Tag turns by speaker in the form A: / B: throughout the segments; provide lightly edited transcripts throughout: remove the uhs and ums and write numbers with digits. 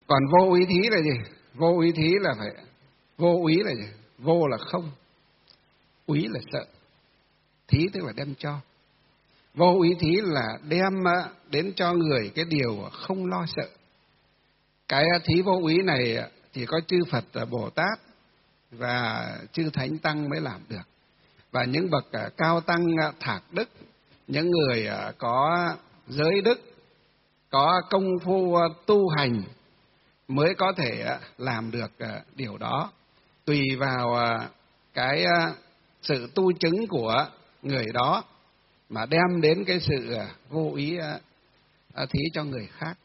A: Còn vô úy thí là gì? Vô úy thí là phải, vô úy là gì? Vô là không, úy là sợ, thí tức là đem cho. Vô úy thí là đem đến cho người cái điều không lo sợ. Cái thí vô úy này chỉ có chư Phật Bồ Tát và chư Thánh Tăng mới làm được. Và những bậc cao tăng thạc đức, những người có giới đức, có công phu tu hành mới có thể làm được điều đó. Tùy vào cái sự tu chứng của người đó mà đem đến cái sự vô ý thí cho người khác.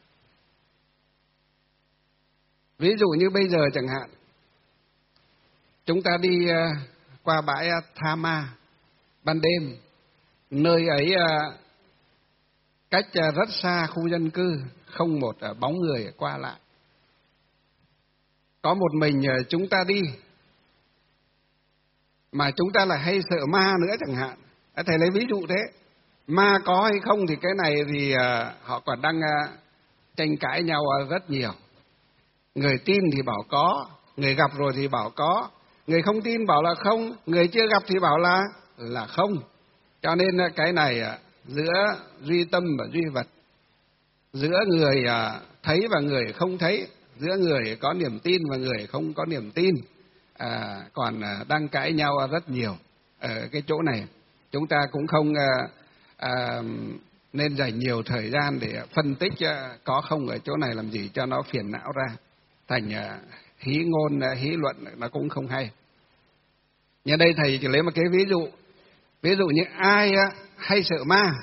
A: Ví dụ như bây giờ chẳng hạn, chúng ta đi qua bãi Tha Ma ban đêm, nơi ấy cách rất xa khu dân cư, không một bóng người qua lại. Có một mình chúng ta đi, mà chúng ta lại hay sợ ma nữa chẳng hạn. Thầy lấy ví dụ thế. Ma có hay không thì cái này thì họ còn đang tranh cãi nhau rất nhiều. Người tin thì bảo có, người gặp rồi thì bảo có, người không tin bảo là không, người chưa gặp thì bảo là không. Cho nên cái này giữa duy tâm và duy vật, giữa người thấy và người không thấy, giữa người có niềm tin và người không có niềm tin, còn đang cãi nhau rất nhiều. Ở cái chỗ này chúng ta cũng không nên dành nhiều thời gian để phân tích có không ở chỗ này làm gì cho nó phiền não ra, thành hí ngôn hí luận nó cũng không hay. Như đây thầy chỉ lấy một cái ví dụ như ai hay sợ ma,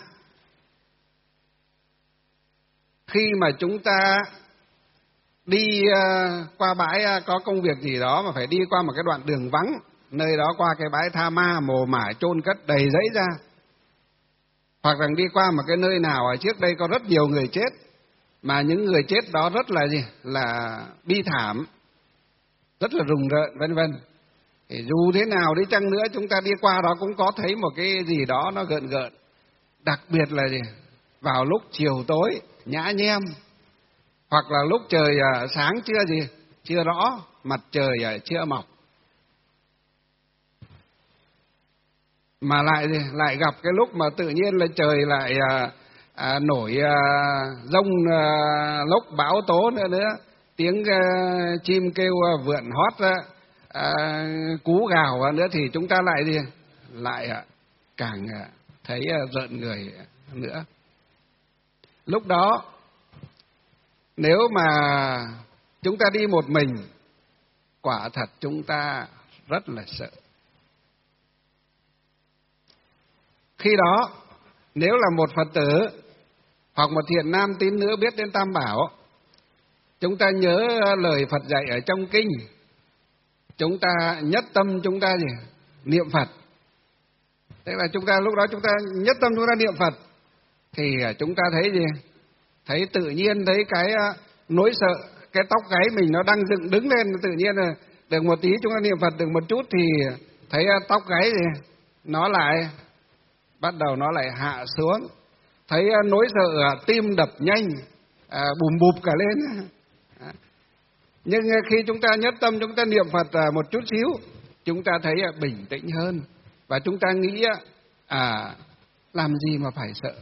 A: khi mà chúng ta đi qua bãi có công việc gì đó mà phải đi qua một cái đoạn đường vắng, nơi đó qua cái bãi Tha Ma mồ mả chôn cất đầy giấy ra, hoặc là đi qua một cái nơi nào ở trước đây có rất nhiều người chết, mà những người chết đó rất là gì, là bi thảm, rất là rùng rợn vân vân. Thì dù thế nào đi chăng nữa chúng ta đi qua đó cũng có thấy một cái gì đó nó gợn gợn. Đặc biệt là gì, vào lúc chiều tối nhã nhem, hoặc là lúc trời sáng chưa rõ, mặt trời chưa mọc, mà lại gặp cái lúc mà tự nhiên là trời lại nổi giông lốc bão tố nữa, tiếng chim kêu vượn hót, cú gào nữa, thì chúng ta lại càng thấy rợn người nữa. Lúc đó nếu mà chúng ta đi một mình, quả thật chúng ta rất là sợ. Khi đó nếu là một Phật tử hoặc một thiện nam tín nữ biết đến Tam Bảo, chúng ta nhớ lời Phật dạy ở trong kinh, chúng ta nhất tâm chúng ta niệm Phật. Tức là chúng ta lúc đó chúng ta nhất tâm chúng ta niệm Phật, thì chúng ta thấy thấy tự nhiên thấy cái nỗi sợ, cái tóc gáy mình nó đang dựng đứng lên, tự nhiên là được một tí chúng ta niệm Phật được một chút thì thấy tóc gáy nó lại bắt đầu nó lại hạ xuống, thấy nỗi sợ tim đập nhanh, bùm bụp cả lên. Nhưng khi chúng ta nhất tâm chúng ta niệm Phật một chút xíu, chúng ta thấy bình tĩnh hơn, và chúng ta nghĩ làm gì mà phải sợ.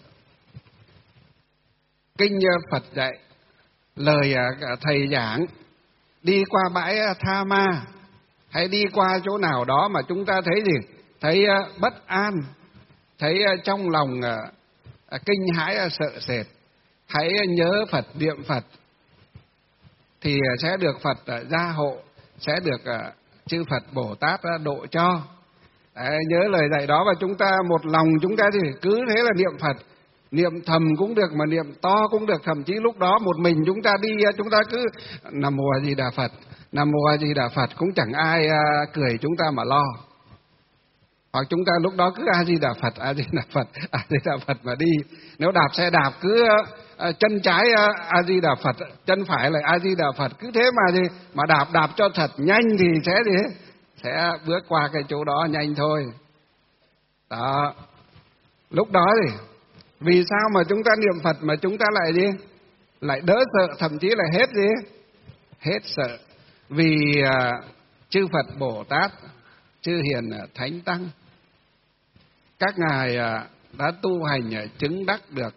A: Kinh Phật dạy, lời thầy giảng, đi qua bãi Tha Ma hay đi qua chỗ nào đó mà chúng ta thấy thấy bất an, thấy trong lòng kinh hãi sợ sệt, hãy nhớ Phật niệm Phật thì sẽ được Phật gia hộ, sẽ được chư Phật Bồ Tát độ cho. Nhớ lời dạy đó, và chúng ta một lòng chúng ta thì cứ thế là niệm Phật, niệm thầm cũng được mà niệm to cũng được. Thậm chí lúc đó một mình chúng ta đi, chúng ta cứ Nam Mô A Di Đà Phật, Nam Mô A Di Đà Phật, cũng chẳng ai cười chúng ta mà lo. Hoặc chúng ta lúc đó cứ A Di Đà Phật, A Di Đà Phật, A Di Đà Phật mà đi. Nếu đạp xe đạp cứ chân trái A Di Đà Phật, chân phải lại A Di Đà Phật, cứ thế mà đạp cho thật nhanh thì sẽ bước qua cái chỗ đó nhanh thôi. Đó. Lúc đó vì sao mà chúng ta niệm Phật mà chúng ta lại đỡ sợ, thậm chí là hết sợ. Vì chư Phật Bồ Tát, chư Hiền Thánh Tăng, các ngài đã tu hành chứng đắc được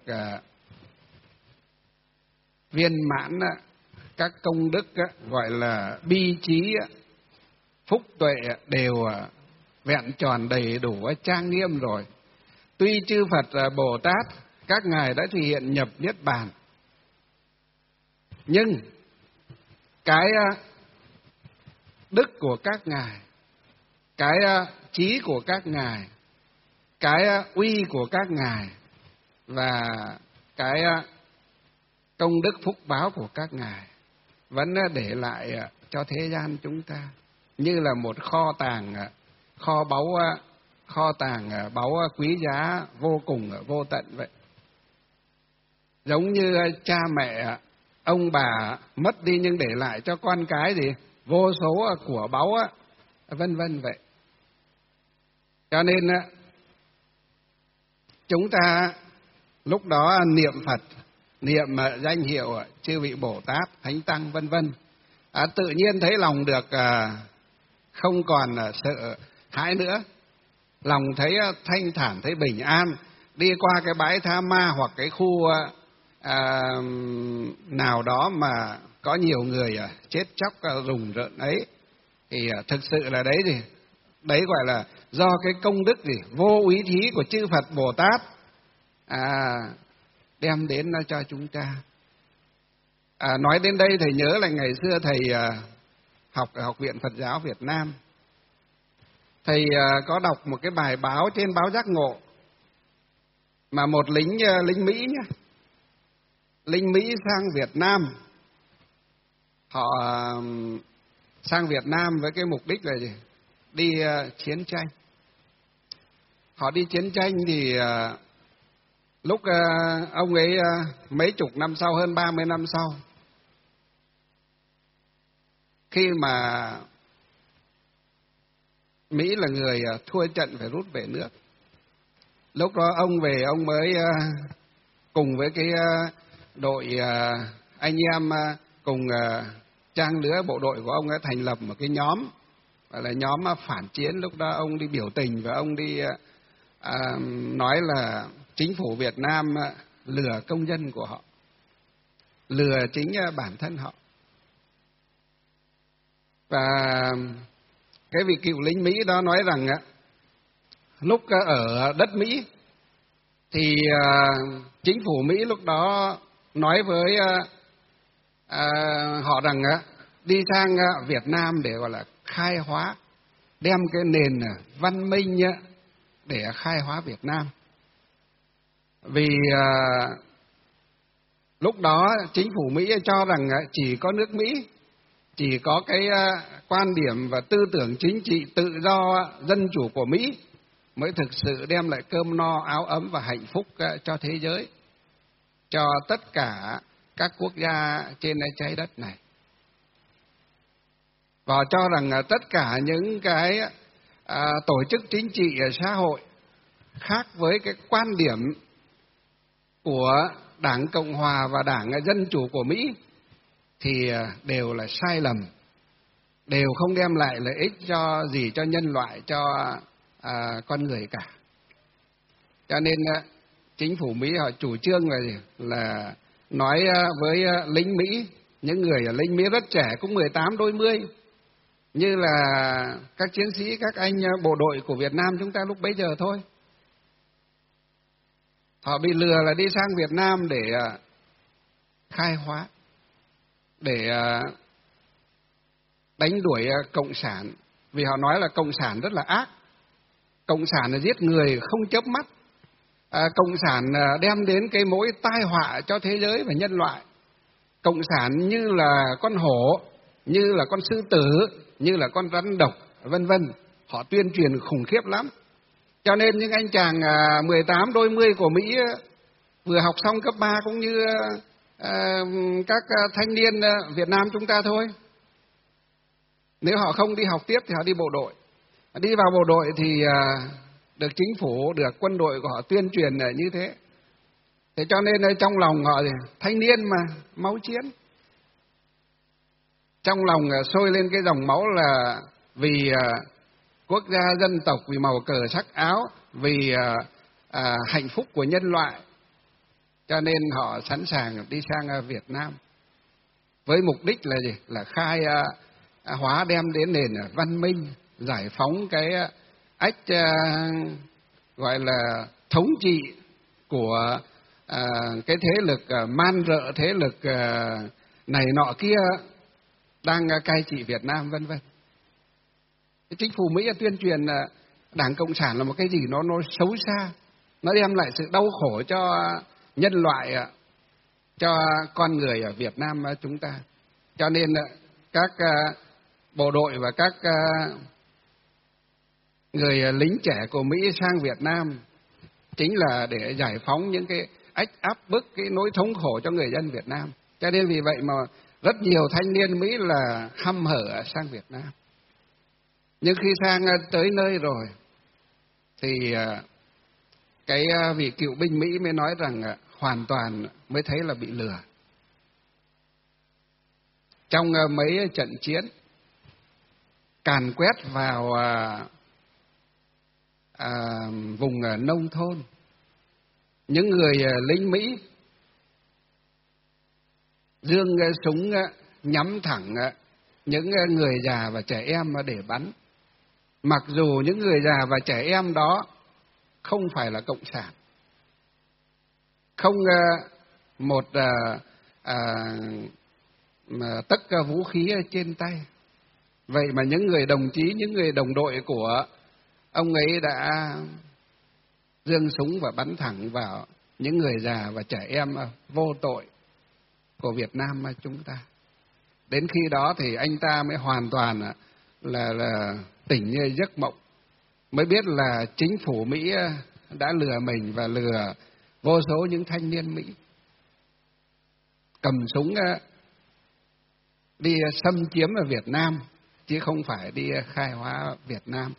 A: viên mãn các công đức gọi là bi trí, phúc tuệ đều vẹn tròn đầy đủ trang nghiêm rồi. Tuy chư Phật Bồ Tát các ngài đã thực hiện nhập niết bàn, nhưng cái đức của các ngài, cái trí của các ngài, cái uy của các ngài và cái công đức phúc báo của các ngài vẫn để lại cho thế gian chúng ta như là một kho tàng báu quý giá vô cùng vô tận vậy. Giống như cha mẹ ông bà mất đi nhưng để lại cho con cái gì vô số của báu vân vân vậy. Cho nên chúng ta lúc đó niệm Phật, niệm danh hiệu chư vị Bồ Tát, Thánh Tăng vân vân, tự nhiên thấy lòng được không còn sợ hãi nữa, lòng thấy thanh thản, thấy bình an. Đi qua cái bãi tha ma hoặc cái khu nào đó mà có nhiều người chết chóc rùng rợn ấy, thì thực sự là đấy gì, đấy gọi là do cái công đức gì vô úy thí của chư Phật Bồ Tát đem đến cho chúng ta. Nói đến đây thầy nhớ là ngày xưa thầy học ở Học viện Phật giáo Việt Nam, thầy có đọc một cái bài báo trên báo Giác Ngộ mà một lính Mỹ nhá, lính Mỹ sang Việt Nam. Họ sang Việt Nam với cái mục đích là gì? Đi chiến tranh. Họ đi chiến tranh thì lúc ông ấy mấy chục năm sau, hơn 30 năm sau, khi mà Mỹ là người thua trận phải rút về nước, lúc đó ông về, ông mới cùng với cái đội anh em cùng trang lứa bộ đội của ông đã thành lập một cái nhóm, gọi là nhóm phản chiến. Lúc đó ông đi biểu tình và ông đi nói là chính phủ Việt Nam lừa công dân của họ, lừa chính bản thân họ. Và cái vị cựu lính Mỹ đó nói rằng lúc ở đất Mỹ thì chính phủ Mỹ lúc đó nói với họ rằng đi sang Việt Nam để gọi là khai hóa, đem cái nền văn minh để khai hóa Việt Nam. Vì lúc đó chính phủ Mỹ cho rằng chỉ có nước Mỹ, chỉ có cái quan điểm và tư tưởng chính trị tự do dân chủ của Mỹ mới thực sự đem lại cơm no áo ấm và hạnh phúc cho thế giới, cho tất cả các quốc gia trên trái đất này. Và cho rằng tất cả những cái tổ chức chính trị xã hội khác với cái quan điểm của Đảng Cộng Hòa và Đảng Dân Chủ của Mỹ thì đều là sai lầm, đều không đem lại lợi ích cho gì cho nhân loại, cho con người cả. Cho nên chính phủ Mỹ họ chủ trương là nói với lính Mỹ, những người lính Mỹ rất trẻ, cũng 18 đôi 10, như là các chiến sĩ, các anh bộ đội của Việt Nam chúng ta lúc bấy giờ thôi. Họ bị lừa là đi sang Việt Nam để khai hóa, để đánh đuổi Cộng sản. Vì họ nói là Cộng sản rất là ác, Cộng sản là giết người không chớp mắt, Cộng sản đem đến cái mối tai họa cho thế giới và nhân loại. Cộng sản như là con hổ, như là con sư tử, như là con rắn độc, vân vân. Họ tuyên truyền khủng khiếp lắm. Cho nên những anh chàng 18 đôi 10 của Mỹ vừa học xong cấp 3 cũng như các thanh niên Việt Nam chúng ta thôi. Nếu họ không đi học tiếp thì họ đi bộ đội. Đi vào bộ đội thì được chính phủ, được quân đội của họ tuyên truyền như thế. Thế cho nên trong lòng họ thì thanh niên mà, máu chiến. trong lòng sôi lên cái dòng máu là vì quốc gia dân tộc, vì màu cờ sắc áo, vì hạnh phúc của nhân loại, cho nên họ sẵn sàng đi sang Việt Nam với mục đích là gì? Là khai hóa, đem đến nền văn minh, giải phóng cái ách gọi là thống trị của cái thế lực man rợ, thế lực này nọ kia đang cai trị Việt Nam, vân vân. Chính phủ Mỹ tuyên truyền Đảng Cộng sản là một cái gì nó xấu xa, nó đem lại sự đau khổ cho nhân loại, cho con người ở Việt Nam chúng ta. Cho nên các bộ đội và các người lính trẻ của Mỹ sang Việt Nam chính là để giải phóng những cái ách áp bức, cái nỗi thống khổ cho người dân Việt Nam. Cho nên vì vậy mà rất nhiều thanh niên Mỹ là hăm hở sang Việt Nam. Nhưng khi sang tới nơi rồi thì cái vị cựu binh Mỹ mới nói rằng hoàn toàn mới thấy là bị lừa. Trong mấy trận chiến càn quét vào vùng nông thôn, những người lính Mỹ giương súng nhắm thẳng những người già và trẻ em để bắn. Mặc dù những người già và trẻ em đó không phải là cộng sản, không một tấc vũ khí trên tay. Vậy mà những người đồng chí, những người đồng đội của ông ấy đã giương súng và bắn thẳng vào những người già và trẻ em vô tội của Việt Nam chúng ta. Đến khi đó thì anh ta mới hoàn toàn là tỉnh như giấc mộng, mới biết là chính phủ Mỹ đã lừa mình và lừa vô số những thanh niên Mỹ cầm súng đi xâm chiếm ở Việt Nam, chứ không phải đi khai hóa Việt Nam.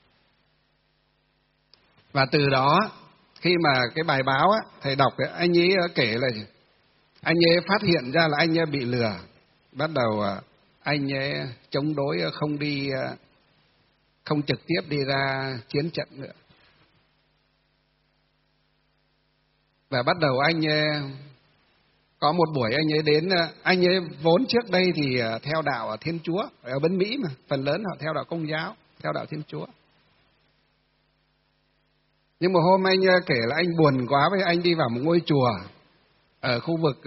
A: Và từ đó, khi mà cái bài báo thầy đọc, anh ấy kể là anh ấy phát hiện ra là anh ấy bị lừa. Bắt đầu anh ấy chống đối, không trực tiếp đi ra chiến trận nữa. Và bắt đầu anh có một buổi anh ấy đến, anh ấy vốn trước đây thì theo đạo Thiên Chúa, ở bên Mỹ mà, phần lớn họ theo đạo Công giáo, theo đạo Thiên Chúa. Nhưng mà hôm anh kể là anh buồn quá, với anh đi vào một ngôi chùa ở khu vực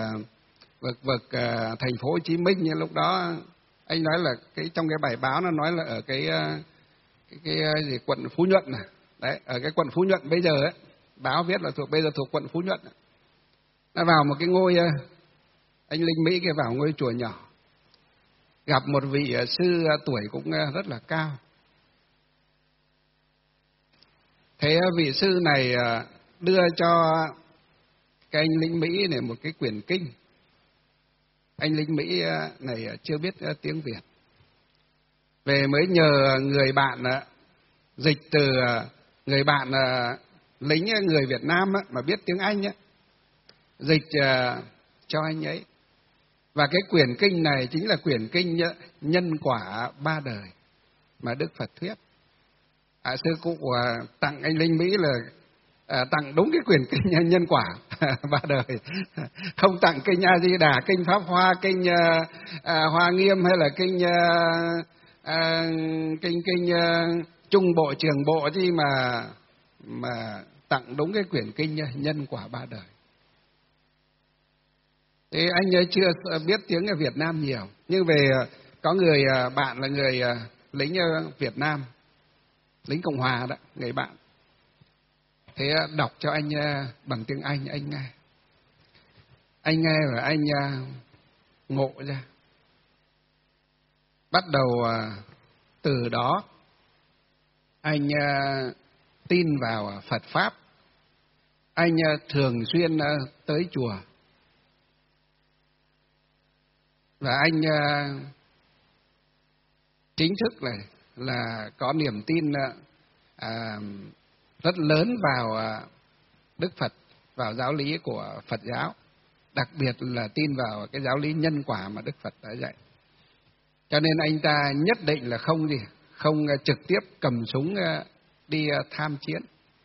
A: thành phố Hồ Chí Minh. Nhưng lúc đó anh nói là trong cái bài báo nó nói là ở cái gì quận Phú Nhuận này. Đấy, ở cái quận Phú Nhuận bây giờ ấy, báo viết là bây giờ thuộc quận Phú Nhuận. Nó vào một cái ngôi, anh lính Mỹ kia vào ngôi chùa nhỏ, gặp một vị sư tuổi cũng rất là cao. Thế vị sư này đưa cho cái anh lính Mỹ này một cái quyển kinh. Anh lính Mỹ này chưa biết tiếng Việt, về mới nhờ người bạn dịch từ người bạn lính người Việt Nam mà biết tiếng Anh dịch cho anh ấy. Và cái quyển kinh này chính là quyển kinh Nhân Quả Ba Đời mà Đức Phật thuyết. Sư cụ tặng anh lính Mỹ là tặng đúng cái quyển kinh Nhân Quả Ba Đời, không tặng kinh A Di Đà, kinh Pháp Hoa, kinh Hoa Nghiêm hay là kinh Trung Bộ, Trường Bộ chứ, mà tặng đúng cái quyển kinh Nhân Quả Ba Đời. Thế anh ấy chưa biết tiếng ở Việt Nam nhiều, nhưng về có người bạn là người lính Việt Nam, lính Cộng Hòa đó, người bạn. Thế đọc cho anh bằng tiếng Anh, anh nghe. Anh nghe và anh ngộ ra. Bắt đầu từ đó anh tin vào Phật Pháp. Anh thường xuyên tới chùa. Và anh chính thức là có niềm tin rất lớn vào Đức Phật, vào giáo lý của Phật giáo, đặc biệt là tin vào cái giáo lý nhân quả mà Đức Phật đã dạy. Cho nên anh ta nhất định là không trực tiếp cầm súng đi tham chiến.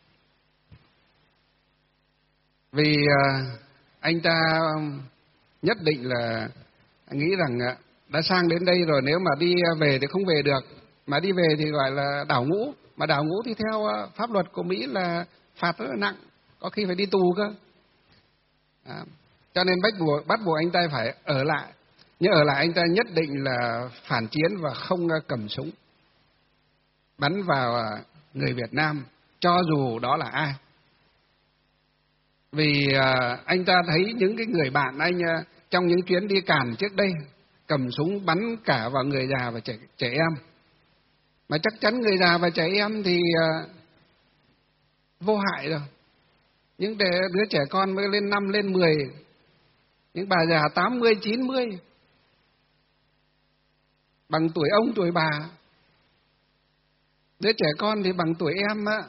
A: Vì anh ta nhất định là nghĩ rằng đã sang đến đây rồi, nếu mà đi về thì không về được, mà đi về thì gọi là đảo ngũ, mà đảo ngũ thì theo pháp luật của Mỹ là phạt rất là nặng, có khi phải đi tù cơ. Cho nên bắt buộc anh ta phải ở lại, nhưng ở lại anh ta nhất định là phản chiến và không cầm súng bắn vào người Việt Nam, cho dù đó là ai. Vì anh ta thấy những cái người bạn anh trong những chuyến đi Càn trước đây cầm súng bắn cả vào người già và trẻ em, mà chắc chắn người già và trẻ em thì vô hại rồi. Những đứa trẻ con mới lên 5, lên 10, những bà già 80, 90, bằng tuổi ông tuổi bà. Đứa trẻ con thì bằng tuổi em á,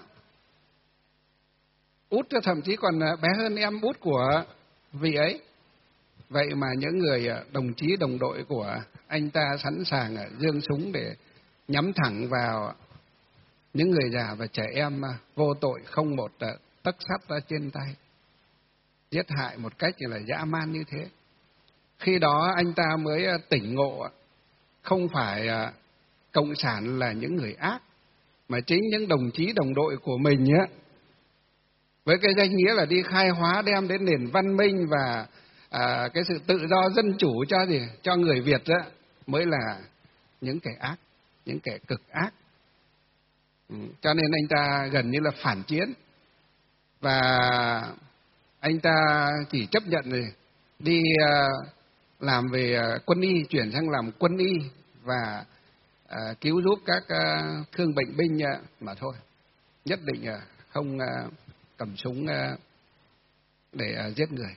A: út thậm chí còn bé hơn em út của vị ấy. Vậy mà những người đồng chí đồng đội của anh ta sẵn sàng giương súng để nhắm thẳng vào những người già và trẻ em vô tội, không một tấc sắt ra trên tay, giết hại một cách như là dã man như thế. Khi đó anh ta mới tỉnh ngộ, không phải cộng sản là những người ác, mà chính những đồng chí đồng đội của mình á, với cái danh nghĩa là đi khai hóa, đem đến nền văn minh và cái sự tự do dân chủ cho người Việt á, mới là những kẻ ác, những kẻ cực ác. Cho nên anh ta gần như là phản chiến, và anh ta chỉ chấp nhận đi làm về quân y, chuyển sang làm quân y và cứu giúp các thương bệnh binh mà thôi, nhất định không cầm súng để giết người.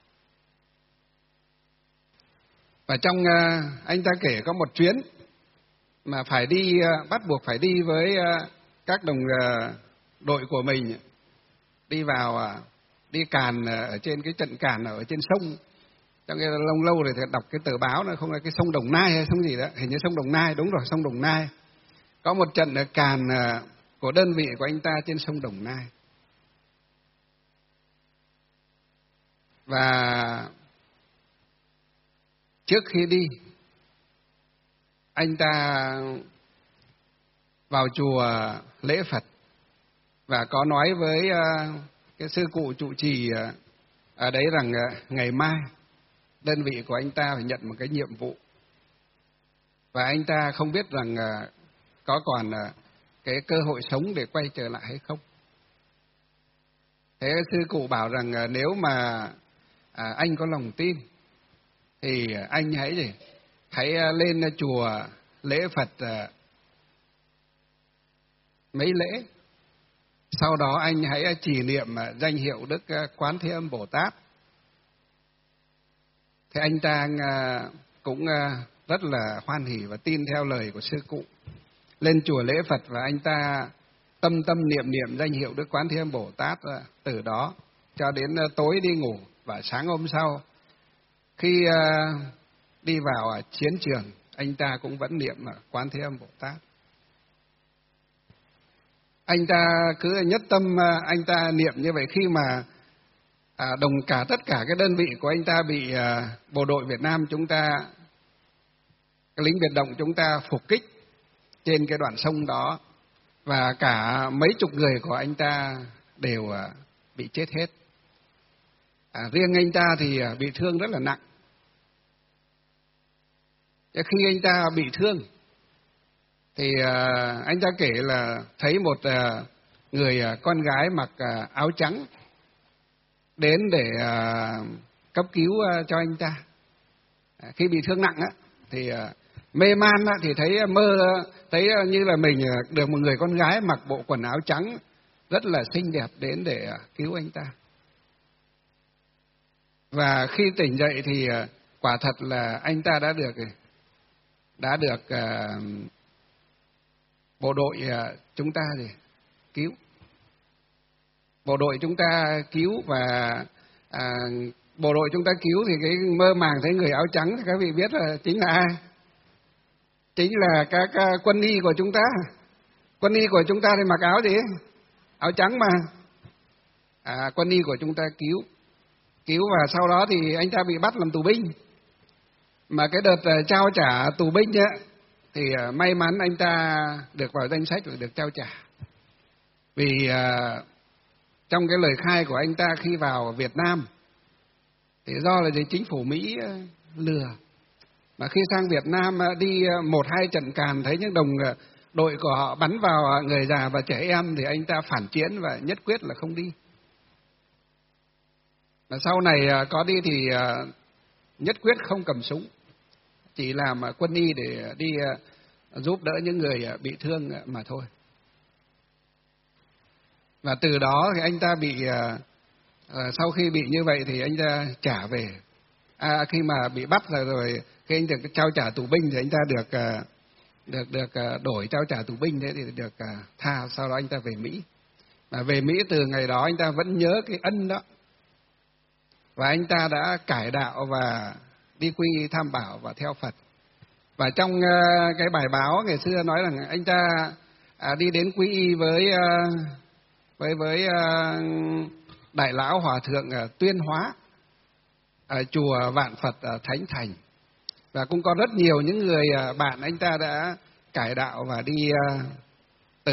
A: Và trong anh ta kể có một chuyến mà phải đi, bắt buộc phải đi với các đồng đội của mình, đi vào đi Càn ở trên cái trận Càn ở trên sông. Trong cái lâu rồi thì đọc cái tờ báo, nó không là cái sông Đồng Nai hay sông gì đó, hình như sông Đồng Nai, đúng rồi, sông Đồng Nai. Có một trận ở Càn của đơn vị của anh ta trên sông Đồng Nai. Và trước khi đi, anh ta vào chùa lễ Phật và có nói với cái sư cụ trụ trì ở đấy rằng ngày mai đơn vị của anh ta phải nhận một cái nhiệm vụ, và anh ta không biết rằng có còn cái cơ hội sống để quay trở lại hay không. Thế sư cụ bảo rằng nếu mà anh có lòng tin thì anh hãy lên chùa lễ Phật mấy lễ, sau đó anh hãy trì niệm danh hiệu Đức Quán Thế Âm Bồ Tát. Thế anh ta cũng rất là hoan hỉ và tin theo lời của sư cụ, lên chùa lễ Phật và anh ta tâm niệm danh hiệu Đức Quán Thế Âm Bồ Tát từ đó cho đến tối đi ngủ. Và sáng hôm sau khi đi vào chiến trường, anh ta cũng vẫn niệm Quán Thế Âm Bồ Tát. Anh ta cứ nhất tâm anh ta niệm như vậy. Khi mà tất cả cái đơn vị của anh ta bị bộ đội Việt Nam chúng ta, cái lính biệt động chúng ta phục kích trên cái đoạn sông đó, và cả mấy chục người của anh ta đều bị chết hết. Riêng anh ta thì bị thương rất là nặng. Khi anh ta bị thương thì anh ta kể là thấy một người con gái mặc áo trắng đến để cấp cứu cho anh ta. Khi bị thương nặng thì mê man thì thấy như là mình được một người con gái mặc bộ quần áo trắng rất là xinh đẹp đến để cứu anh ta. Và khi tỉnh dậy thì quả thật là anh ta đã được bộ đội chúng ta cứu. Bộ đội chúng ta cứu, và bộ đội chúng ta cứu thì cái mơ màng thấy người áo trắng thì các vị biết là chính là ai? chính là các quân y của chúng ta. Quân y của chúng ta thì mặc áo gì? Áo trắng mà. Quân y của chúng ta cứu và sau đó thì anh ta bị bắt làm tù binh. Mà cái đợt trao trả tù binh ấy, thì may mắn anh ta được vào danh sách và được trao trả. Vì trong cái lời khai của anh ta khi vào Việt Nam thì do là chính phủ Mỹ lừa. Mà khi sang Việt Nam đi 1-2 trận càn thấy những đồng đội của họ bắn vào người già và trẻ em thì anh ta phản chiến và nhất quyết là không đi. Và sau này có đi thì nhất quyết không cầm súng, chỉ làm quân y để đi giúp đỡ những người bị thương mà thôi. Và từ đó thì anh ta bị sau khi bị như vậy thì anh ta trả về. Khi mà bị bắt rồi khi anh được trao trả tù binh thì anh ta được đổi trao trả tù binh, thế thì được tha. Sau đó anh ta về Mỹ. Và về Mỹ từ ngày đó anh ta vẫn nhớ cái ân đó. Và anh ta đã cải đạo và đi quy y tham bảo và theo Phật. Và trong cái bài báo ngày xưa nói rằng anh ta đi đến quy y với Đại lão Hòa thượng Tuyên Hóa ở chùa Vạn Phật ở Thánh Thành. Và cũng có rất nhiều những người bạn anh ta đã cải đạo và đi từ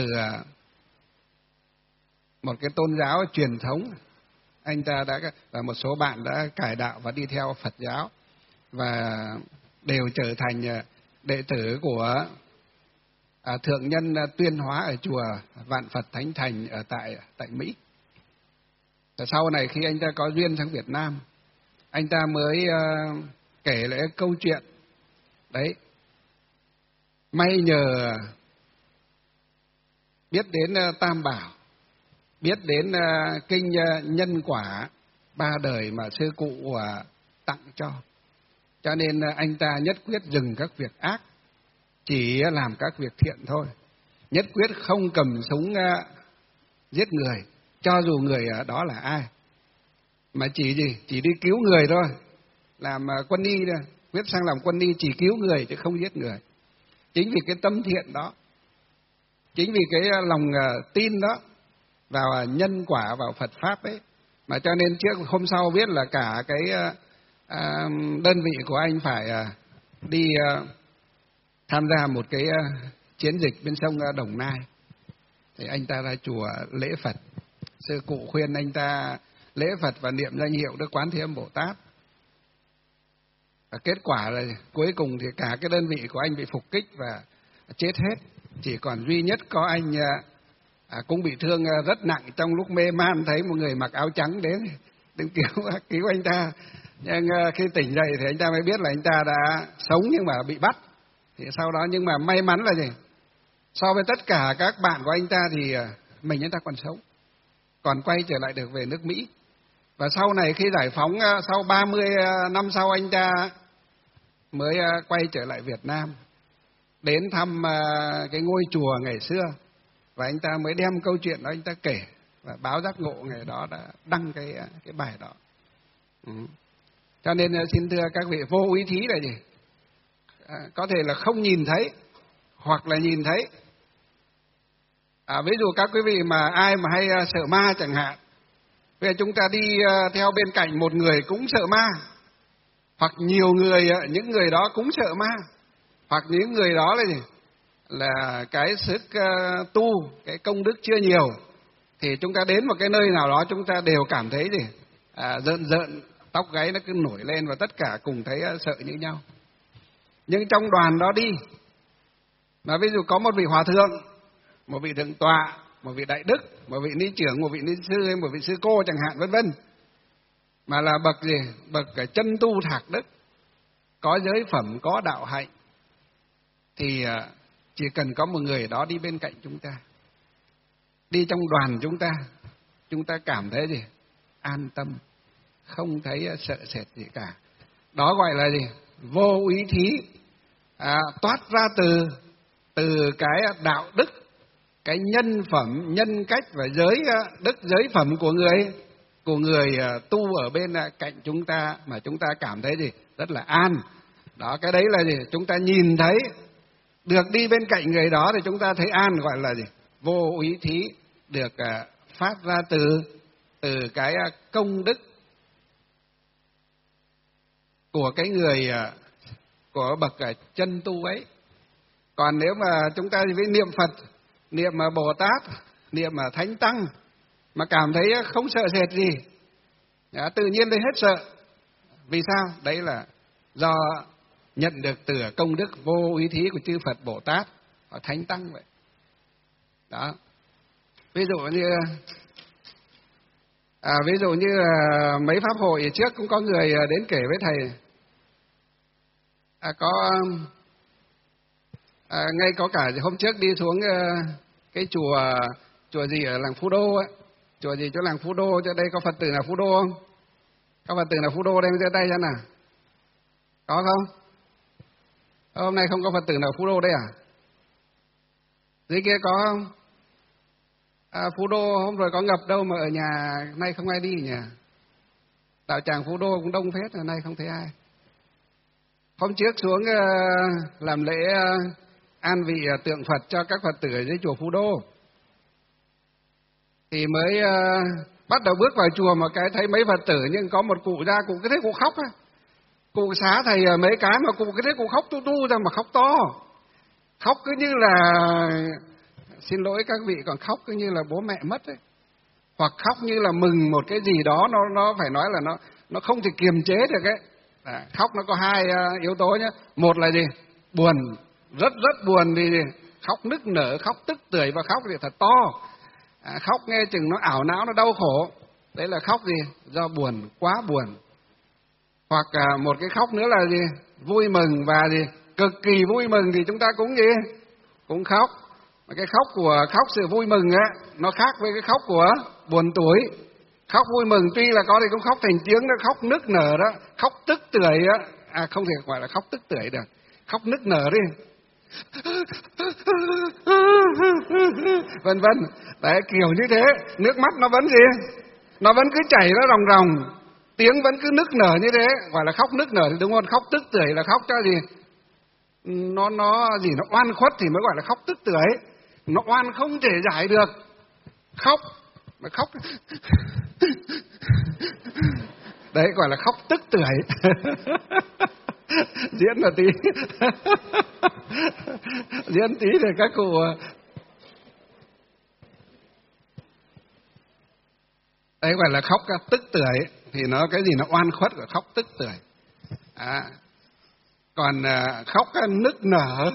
A: một cái tôn giáo truyền thống. Anh ta và một số bạn đã cải đạo và đi theo Phật giáo và đều trở thành đệ tử của thượng nhân Tuyên Hóa ở chùa Vạn Phật Thánh Thành ở tại Mỹ. Và sau này khi anh ta có duyên sang Việt Nam, anh ta mới kể lại câu chuyện đấy. May nhờ biết đến Tam Bảo, biết đến kinh nhân quả 3 đời mà sư cụ tặng cho nên anh ta nhất quyết dừng các việc ác, chỉ làm các việc thiện thôi. Nhất quyết không cầm súng giết người, cho dù người đó là ai, mà chỉ đi cứu người thôi. Làm quân y thôi, quyết sang làm quân y chỉ cứu người chứ không giết người. Chính vì cái tâm thiện đó, chính vì cái lòng tin đó vào nhân quả, vào Phật Pháp ấy, mà cho nên trước hôm sau biết là cả cái đơn vị của anh phải đi tham gia một cái chiến dịch bên sông Đồng Nai. Thì anh ta ra chùa lễ Phật. Sư cụ khuyên anh ta lễ Phật và niệm danh hiệu Đức Quán Thế Âm Bồ Tát. Và kết quả là cuối cùng thì cả cái đơn vị của anh bị phục kích và chết hết. Chỉ còn duy nhất có anh cũng bị thương rất nặng. Trong lúc mê man thấy một người mặc áo trắng đến cứu anh ta. Nhưng khi tỉnh dậy thì anh ta mới biết là anh ta đã sống nhưng mà bị bắt. Thì sau đó nhưng mà may mắn là gì? So với tất cả các bạn của anh ta thì mình anh ta còn sống, còn quay trở lại được về nước Mỹ. Và sau này khi giải phóng, sau 30 năm sau anh ta mới quay trở lại Việt Nam, đến thăm cái ngôi chùa ngày xưa. Và anh ta mới đem câu chuyện đó anh ta kể. Và báo Giác Ngộ ngày đó đã đăng cái bài đó. Cho nên xin thưa các vị, vô úy thí là gì? Có thể là không nhìn thấy hoặc là nhìn thấy. Ví dụ các quý vị mà ai mà hay sợ ma chẳng hạn, bây giờ chúng ta đi theo bên cạnh một người cũng sợ ma, hoặc nhiều người, những người đó cũng sợ ma, hoặc những người đó là gì? Là cái sức tu, cái công đức chưa nhiều, thì chúng ta đến một cái nơi nào đó chúng ta đều cảm thấy gì? Rợn tóc gáy nó cứ nổi lên và tất cả cùng thấy sợ như nhau. Nhưng trong đoàn đó đi, mà ví dụ có một vị hòa thượng, một vị thượng tọa, một vị đại đức, một vị ni trưởng, một vị ni sư, một vị sư cô chẳng hạn, vân vân, mà là bậc gì? Bậc chân tu thạc đức, có giới phẩm, có đạo hạnh, thì chỉ cần có một người đó đi bên cạnh chúng ta, đi trong đoàn chúng ta cảm thấy gì? An tâm, không thấy sợ sệt gì cả. Đó gọi là gì? Vô úy thí, toát ra từ cái đạo đức, cái nhân phẩm, nhân cách và giới đức, giới phẩm của người tu ở bên cạnh chúng ta, mà chúng ta cảm thấy gì? Rất là an. Đó, cái đấy là gì? Chúng ta nhìn thấy được đi bên cạnh người đó thì chúng ta thấy an, gọi là gì? Vô úy thí, được phát ra từ cái công đức của cái người, của bậc chân tu ấy. Còn nếu mà chúng ta với niệm Phật, niệm Bồ Tát, niệm Thánh Tăng mà cảm thấy không sợ sệt gì, tự nhiên thấy hết sợ. Vì sao? Đấy là do nhận được từ công đức vô úy thí của chư Phật Bồ Tát và Thánh Tăng vậy. Đó. Ví dụ như mấy pháp hội trước cũng có người đến kể với thầy, ngay có cả hôm trước đi xuống cái chùa gì ở làng Phú Đô ấy, chùa gì chỗ làng Phú Đô, cho đây có Phật tử nào Phú Đô không? Có Phật tử nào Phú Đô đây giơ tay ra nào? Có không? Hôm nay không có Phật tử nào Phú Đô đây à? Dưới kia có không? Phú Đô hôm rồi có ngập đâu mà ở nhà nay không ai đi nhỉ? Đạo tràng Phú Đô cũng đông phết, nay không thấy ai. Hôm trước xuống làm lễ an vị tượng Phật cho các Phật tử ở dưới chùa Phú Đô, thì mới bắt đầu bước vào chùa mà cái thấy mấy Phật tử, nhưng có một cụ ra, cụ cứ thế cụ khóc á. Cụ xá thầy mấy cái mà cụ cứ thế cụ khóc tu tu ra mà khóc to. Khóc cứ như là, xin lỗi các vị, còn khóc cứ như là bố mẹ mất ấy. Hoặc khóc như là mừng một cái gì đó, nó phải nói là nó không thể kiềm chế được ấy. Khóc nó có hai yếu tố nhé. Một là gì? Buồn, rất buồn thì khóc nức nở, khóc tức tưởi, và khóc thì thật to. Khóc nghe chừng nó ảo não, nó đau khổ. Đấy là khóc gì? Do buồn, quá buồn. Hoặc một cái khóc nữa là gì? Vui mừng, và gì? Cực kỳ vui mừng thì chúng ta cũng gì? Cũng khóc. Mà cái khóc sự vui mừng á, nó khác với cái khóc của buồn tủi. Khóc vui mừng tuy là có thì cũng khóc thành tiếng, nó khóc nức nở đó, khóc tức tưởi á, không thể gọi là khóc tức tưởi được, khóc nức nở đi, vân vân. Đấy, kiểu như thế, nước mắt nó vẫn gì? Nó vẫn cứ chảy, nó ròng ròng, tiếng vẫn cứ nức nở như thế, gọi là khóc nức nở thì đúng không? Khóc tức tưởi là khóc cho gì? Nó oan khuất thì mới gọi là khóc tức tưởi. Nó oan không thể giải được. Khóc mà khóc đấy gọi là khóc tức tưởi. Diễn là tí. Diễn tí thì các cụ đấy gọi là khóc tức tưởi, thì nó cái gì nó oan khuất của khóc tức tưởi. Còn khóc nức nở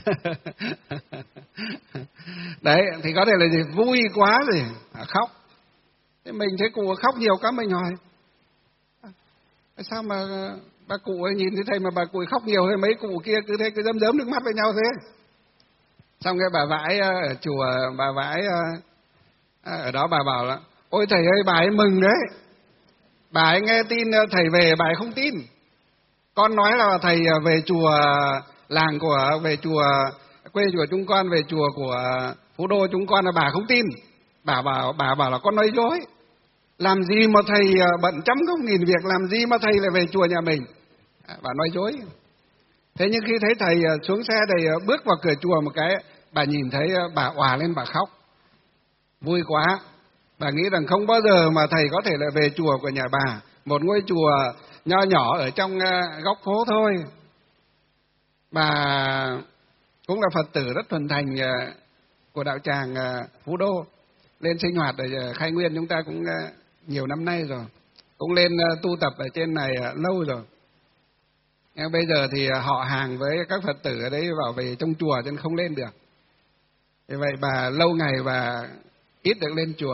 A: đấy thì có thể là gì? Vui quá rồi khóc. Thế mình thấy cụ khóc nhiều quá, mình hỏi sao mà bà cụ ấy nhìn thấy thầy mà bà cụ ấy khóc nhiều hơn mấy cụ kia cứ thế cứ rơm nước mắt với nhau thế. Xong cái bà vãi ở chùa, bà vãi ở đó, bà bảo là ôi thầy ơi, bà ấy mừng đấy, bà ấy nghe tin thầy về bà ấy không tin. Con nói là thầy về chùa làng về chùa quê chùa chúng con, về chùa của Phú Đô chúng con, là bà không tin. Bà bảo là con nói dối. Làm gì mà thầy bận trăm công nghìn việc, làm gì mà thầy lại về chùa nhà mình. Bà nói dối. Thế nhưng khi thấy thầy xuống xe, thầy bước vào cửa chùa một cái, bà nhìn thấy bà òa lên, bà khóc. Vui quá. Bà nghĩ rằng không bao giờ mà thầy có thể lại về chùa của nhà bà, một ngôi chùa nho nhỏ ở trong góc phố thôi. Bà cũng là Phật tử rất thuần thành của đạo tràng Phú Đô, lên sinh hoạt ở Khai Nguyên chúng ta cũng nhiều năm nay rồi, cũng lên tu tập ở trên này lâu rồi. Nhưng bây giờ thì họ hàng với các Phật tử ở đấy bảo về trong chùa cho nên không lên được. Vì vậy bà lâu ngày bà ít được lên chùa.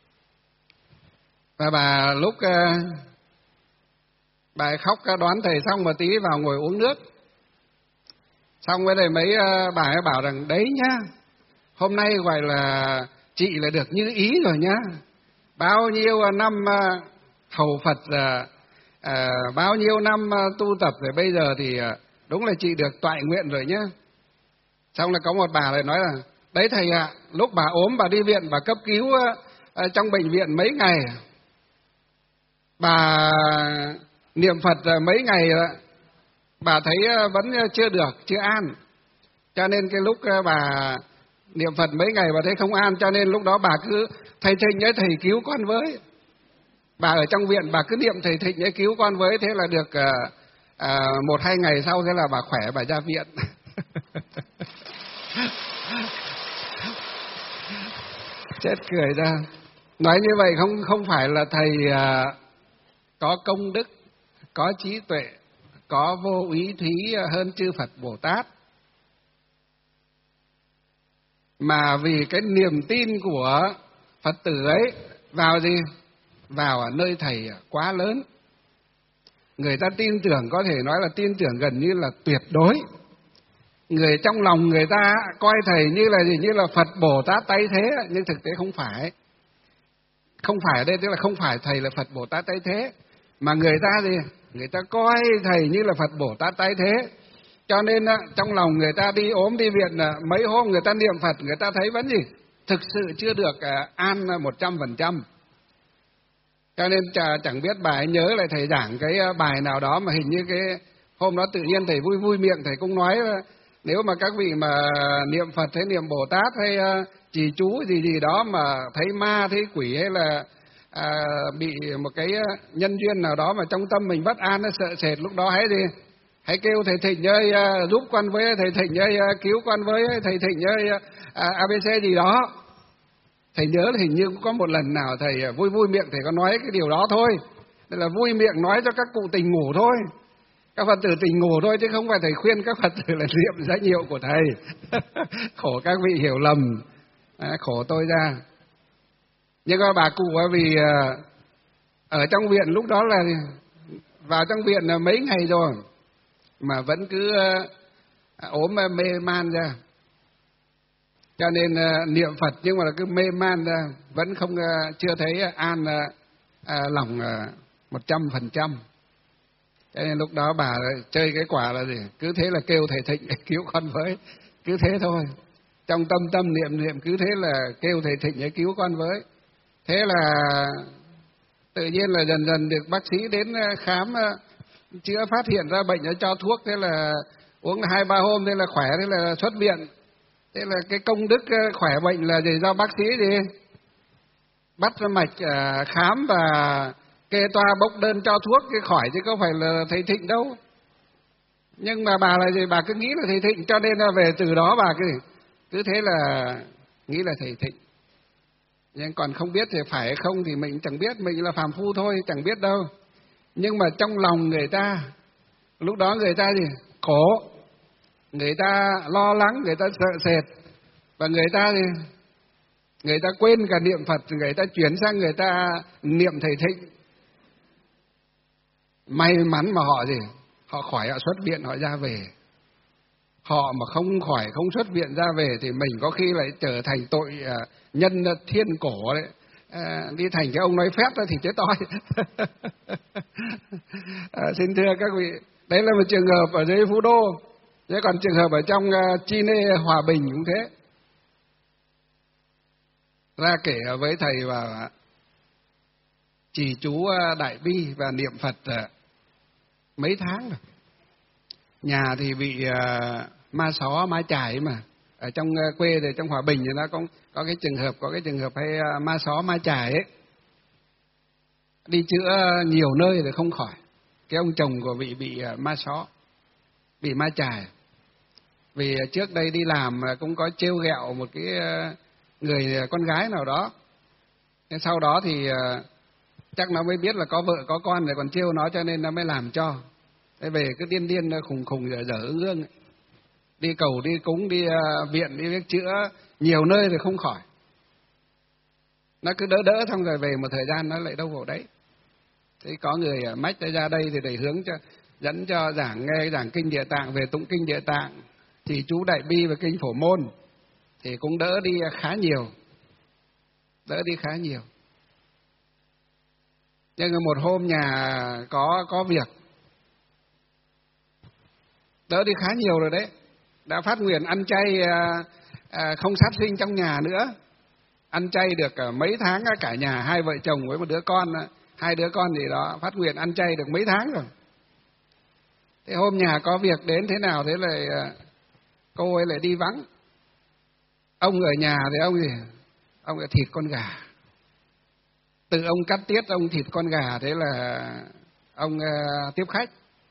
A: Và bà lúc bà khóc đoán thầy xong một tí vào ngồi uống nước. Xong với đây mấy bà ấy bảo rằng đấy nhá, hôm nay gọi là chị là được như ý rồi nhá. Bao nhiêu năm hầu Phật, bao nhiêu năm tu tập rồi, bây giờ thì đúng là chị được toại nguyện rồi nhá. Xong là có một bà lại nói là đấy thầy ạ, lúc bà ốm bà đi viện, bà cấp cứu trong bệnh viện mấy ngày, bà niệm Phật mấy ngày, bà thấy vẫn chưa được, chưa an. Cho nên cái lúc bà niệm Phật mấy ngày bà thấy không an, cho nên lúc đó bà cứ thầy Thịnh ấy, thầy cứu con với. Bà ở trong viện bà cứ niệm thầy Thịnh ấy cứu con với, thế là được 1-2 ngày sau thế là bà khỏe, bà ra viện. Chết cười ra. Nói như vậy không phải là thầy có công đức, có trí tuệ, có vô úy thúy hơn chư Phật Bồ Tát, mà vì cái niềm tin của Phật tử ấy vào gì? Vào ở nơi thầy quá lớn. Người ta tin tưởng, có thể nói là tin tưởng gần như là tuyệt đối. Người trong lòng người ta coi thầy như là gì? Như là Phật Bồ Tát tay thế, nhưng thực tế không phải. Không phải ở đây tức là không phải thầy là Phật Bồ Tát tay thế, mà người ta gì? Người ta coi thầy như là Phật Bồ Tát tay thế. Cho nên trong lòng người ta đi ốm đi viện mấy hôm người ta niệm Phật, người ta thấy vẫn gì? Thực sự chưa được an 100%. Cho nên chẳng biết bà ấy nhớ lại thầy giảng cái bài nào đó mà hình như cái hôm đó tự nhiên thầy vui vui miệng, thầy cũng nói nếu mà các vị mà niệm Phật hay niệm Bồ Tát hay trì chú gì đó mà thấy ma thấy quỷ hay là bị một cái nhân duyên nào đó mà trong tâm mình bất an, nó sợ sệt, lúc đó hãy gì? Hãy kêu thầy Thịnh ơi giúp con với, thầy Thịnh ơi cứu con với, thầy Thịnh ơi ABC gì đó. Thầy nhớ là hình như cũng có một lần nào thầy vui vui miệng thầy có nói cái điều đó thôi. Đây là vui miệng nói cho các cụ tỉnh ngủ thôi. Các Phật tử tỉnh ngủ thôi, chứ không phải thầy khuyên các Phật tử là niệm danh hiệu của thầy. Khổ các vị hiểu lầm, khổ tôi ra. Nhưng mà bà cụ vì ở trong viện lúc đó là vào trong viện là mấy ngày rồi mà vẫn cứ ốm mê man ra. Cho nên niệm Phật nhưng mà cứ mê man ra, vẫn không chưa thấy an lòng 100%. Cho nên lúc đó bà chơi cái quả là gì? Cứ thế là kêu thầy Thịnh cứu con với, cứ thế thôi. Trong tâm niệm cứ thế là kêu thầy Thịnh cứu con với. Thế là tự nhiên là dần dần được bác sĩ đến khám chữa, phát hiện ra bệnh, cho thuốc, thế là uống 2-3 hôm thế là khỏe, thế là xuất viện. Thế là cái công đức khỏe bệnh là gì? Do bác sĩ gì? Bắt mạch khám và kê toa bốc đơn cho thuốc cái khỏi, chứ không phải là thầy Thịnh đâu. Nhưng mà bà là gì? Bà cứ nghĩ là thầy Thịnh, cho nên là về từ đó bà cứ thế là nghĩ là thầy Thịnh. Nhưng còn không biết thì phải hay không thì mình chẳng biết, mình là phàm phu thôi, chẳng biết đâu. Nhưng mà trong lòng người ta, lúc đó người ta gì? Khổ, người ta lo lắng, người ta sợ sệt, và người ta gì? Người ta quên cả niệm Phật, người ta chuyển sang người ta niệm thầy Thịnh. May mắn mà họ gì? Họ khỏi, họ xuất viện, họ ra về. Họ mà không khỏi, không xuất viện ra về thì mình có khi lại trở thành tội nhân thiên cổ đấy. Đi thành cái ông nói phép ra thì chết toi. Xin thưa các vị, đấy là một trường hợp ở dưới Phú Đô. Thế còn trường hợp ở trong Chile, Hòa Bình cũng thế. Ra kể với thầy và trì chú Đại Bi và niệm Phật mấy tháng rồi. Nhà thì bị ma só, ma chài mà. Ở trong quê thì trong Hòa Bình thì nó có cái trường hợp hay ma só, ma chài ấy. Đi chữa nhiều nơi thì không khỏi. Cái ông chồng của vị bị ma só, bị ma chài. Vì trước đây đi làm cũng có trêu ghẹo một cái người con gái nào đó. Thế sau đó thì chắc nó mới biết là có vợ có con rồi còn trêu nó, cho nên nó mới làm cho. Thế về cứ điên khùng dở ương ấy. Đi cầu đi cúng đi viện đi chữa nhiều nơi thì không khỏi. Nó cứ đỡ xong rồi về một thời gian nó lại đâu vào đấy. Thế có người mách ra đây thì để hướng cho, dẫn cho nghe giảng kinh Địa Tạng, về tụng kinh Địa Tạng, thì chú Đại Bi và kinh Phổ Môn thì cũng đỡ đi khá nhiều. Nhưng một hôm nhà có việc, đỡ đi khá nhiều rồi đấy. Đã phát nguyện ăn chay, không sát sinh trong nhà nữa. Ăn chay được mấy tháng, cả nhà 2 vợ chồng với một đứa con, 2 đứa con gì đó, phát nguyện ăn chay được mấy tháng rồi. Thế hôm nhà có việc đến thế nào, thế là cô ấy lại đi vắng. Ông ở nhà thì ông gì? Ông lại thịt con gà. Tự ông cắt tiết, ông thịt con gà, thế là ông tiếp khách.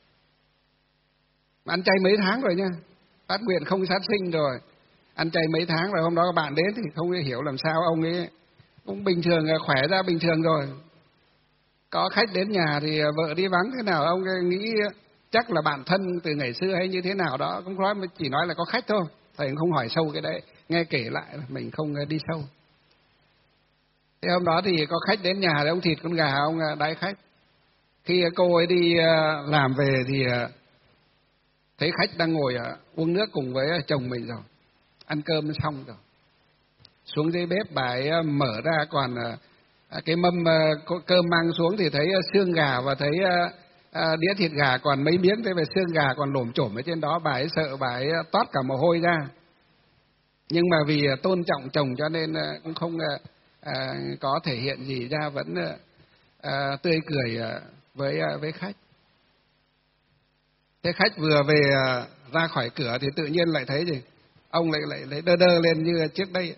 A: Ăn chay mấy tháng rồi nha, phát nguyện không sát sinh rồi, ăn chay mấy tháng rồi. Hôm đó các bạn đến thì không hiểu làm sao ông ấy cũng bình thường, khỏe ra bình thường rồi. Có khách đến nhà thì vợ đi vắng thế nào, ông ấy nghĩ chắc là bạn thân từ ngày xưa hay như thế nào đó, cũng nói, chỉ nói là có khách thôi. Thầy không hỏi sâu cái đấy, nghe kể lại mình không đi sâu. Thế hôm đó thì có khách đến nhà thì ông thịt con gà, ông đãi khách. Khi cô ấy đi làm về thì thấy khách đang ngồi uống nước cùng với chồng mình rồi, ăn cơm xong rồi. Xuống dưới bếp bà ấy mở ra còn cái mâm cơm mang xuống thì thấy xương gà và thấy đĩa thịt gà còn mấy miếng, thế về xương gà còn lổm chổm ở trên đó. Bà ấy sợ, bà ấy toát cả mồ hôi ra. Nhưng mà vì tôn trọng chồng cho nên cũng không có thể hiện gì ra, vẫn tươi cười với khách. Thế khách vừa về ra khỏi cửa thì tự nhiên lại thấy gì? Ông lại đơ đơ lên như trước đây.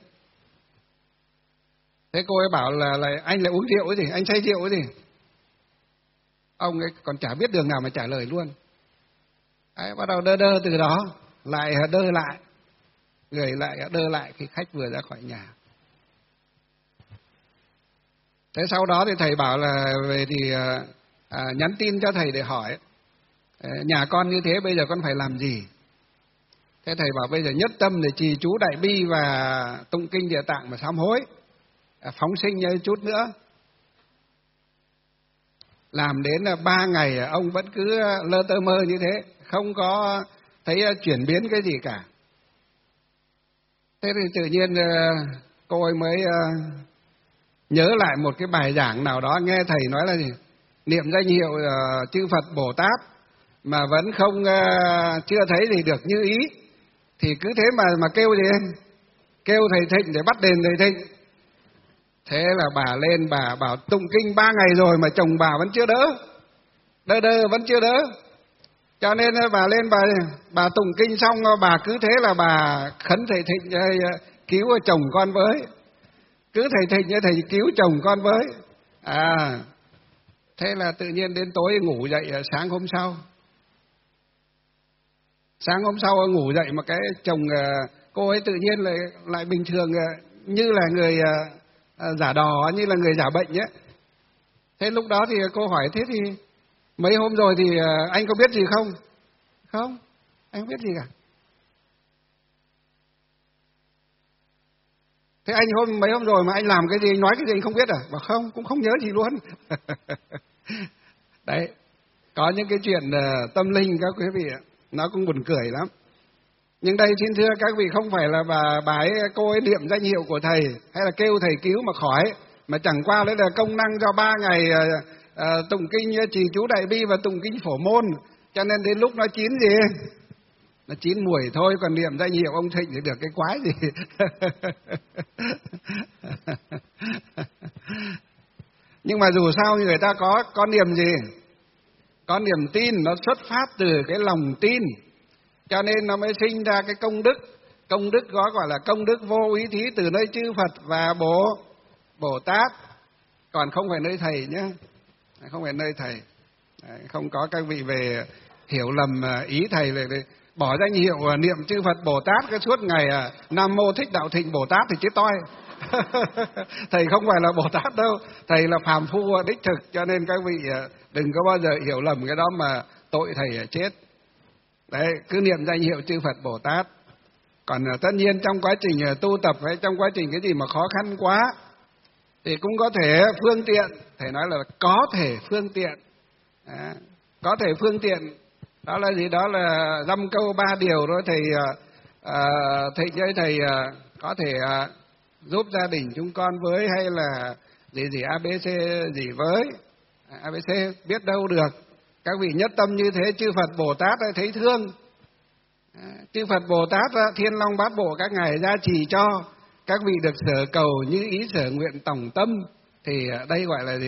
A: Thế cô ấy bảo là anh lại uống rượu cái gì? Anh say rượu cái gì? Ông ấy còn chả biết đường nào mà trả lời luôn. Đấy, bắt đầu đơ đơ từ đó, lại đơ lại. Người lại đơ lại khi khách vừa ra khỏi nhà. Thế sau đó thì thầy bảo là về thì nhắn tin cho thầy để hỏi nhà con như thế bây giờ con phải làm gì. Thế thầy bảo bây giờ nhất tâm để trì chú Đại Bi và tụng kinh Địa Tạng mà sám hối, phóng sinh chút nữa. Làm đến 3 ngày ông vẫn cứ lơ tơ mơ như thế, không có thấy chuyển biến cái gì cả. Thế thì tự nhiên cô ấy mới nhớ lại một cái bài giảng nào đó, nghe thầy nói là gì? Niệm danh hiệu chư Phật Bồ Tát mà vẫn không chưa thấy gì được như ý thì cứ thế mà kêu gì? Kêu thầy Thịnh để bắt đền thầy Thịnh. Thế là bà lên bà bảo tụng kinh 3 ngày rồi mà chồng bà vẫn chưa đỡ, đơ vẫn chưa đỡ. Cho nên bà lên bà tụng kinh xong bà cứ thế là bà khấn thầy Thịnh cứu chồng con với, cứ thầy Thịnh thầy cứu chồng con với. Thế là tự nhiên đến tối ngủ dậy, sáng hôm sau ngủ dậy mà cái chồng cô ấy tự nhiên lại bình thường, như là người giả đò, như là người giả bệnh nhé. Thế lúc đó thì cô hỏi thế thì mấy hôm rồi thì anh có biết gì không? Không, anh không biết gì cả. Thế anh mấy hôm rồi mà anh làm cái gì, anh nói cái gì anh không biết à? Bảo không, cũng không nhớ gì luôn. Đấy, có những cái chuyện tâm linh các quý vị ạ, nó cũng buồn cười lắm. Nhưng đây xin thưa các vị, không phải là cô ấy niệm danh hiệu của thầy hay là kêu thầy cứu mà khỏi, mà chẳng qua đấy là công năng do 3 ngày tụng kinh trì chú Đại Bi và tụng kinh Phổ Môn, cho nên đến lúc nó chín gì? Nó chín mùi thôi, còn niệm danh hiệu ông Thịnh thì được cái quái gì. Nhưng mà dù sao người ta có niềm gì? Có niềm tin, nó xuất phát từ cái lòng tin, cho nên nó mới sinh ra cái công đức. Công đức gọi là công đức vô ý thí từ nơi chư Phật và Bồ Tát, còn không phải nơi thầy nhé, không phải nơi thầy. Đấy, không có các vị về hiểu lầm ý thầy về bỏ danh hiệu niệm chư Phật Bồ Tát cái suốt ngày Nam Mô Thích Đạo Thịnh Bồ Tát thì chết toi. Thầy không phải là Bồ Tát đâu, thầy là phàm phu đích thực, cho nên các vị đừng có bao giờ hiểu lầm cái đó mà tội thầy chết. Đấy, cứ niệm danh hiệu chư Phật Bồ Tát. Còn tất nhiên trong quá trình tu tập hay trong quá trình cái gì mà khó khăn quá thì cũng có thể phương tiện, thầy nói là có thể phương tiện. Có thể phương tiện đó là gì? Đó là dăm câu 3 điều đó thầy Thịnh với thầy có thể giúp gia đình chúng con với, hay là gì ABC gì với ABC, biết đâu được các vị nhất tâm như thế, chư Phật Bồ Tát thấy thương. Chư Phật Bồ Tát Thiên Long Bát Bộ các ngài gia trì cho các vị được sở cầu như ý sở nguyện tổng tâm, thì đây gọi là gì?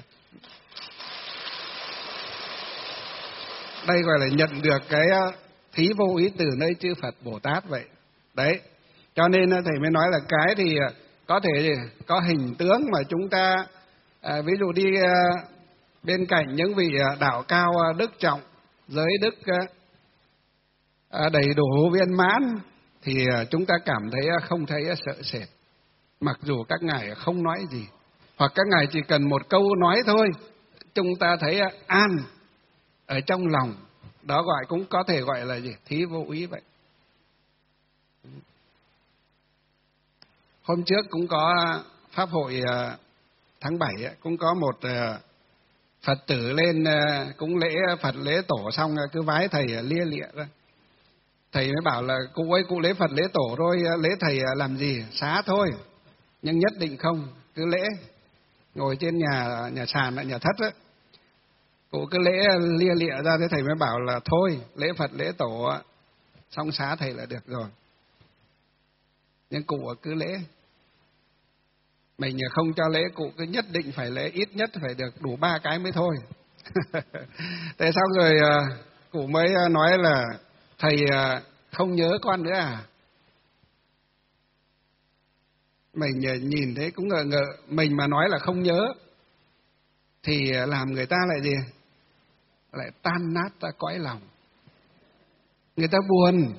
A: Đây gọi là nhận được thí vô ý từ nơi chư Phật Bồ Tát vậy. Đấy, cho nên thầy mới nói là cái thì có thể có hình tướng mà chúng ta ví dụ đi bên cạnh những vị đạo cao đức trọng, giới đức đầy đủ viên mãn thì chúng ta cảm thấy không thấy sợ sệt, mặc dù các ngài không nói gì, hoặc các ngài chỉ cần một câu nói thôi chúng ta thấy an ở trong lòng. Đó cũng có thể gọi là gì? Thí vô ý vậy. Hôm trước cũng có pháp hội tháng 7 cũng có một Phật tử lên cũng lễ Phật lễ tổ xong cứ vái thầy lia lịa ra. Thầy mới bảo là cụ ơi, cụ lễ Phật lễ tổ rồi lễ thầy làm gì? Xá thôi, nhưng nhất định không, cứ lễ. Ngồi trên nhà sàn nhà thất á, cụ cứ lễ lia lịa ra, thế thầy mới bảo là thôi, lễ Phật lễ tổ xong xá thầy là được rồi. Nhưng cụ cứ lễ. Mình không cho lễ, cụ cứ nhất định phải lễ, ít nhất phải được đủ 3 cái mới thôi. Thế xong rồi cụ mới nói là thầy không nhớ con nữa à? Mình nhìn thấy cũng ngờ ngợ, mình mà nói là không nhớ thì làm người ta lại gì? Lại tan nát ra cõi lòng. Người ta buồn.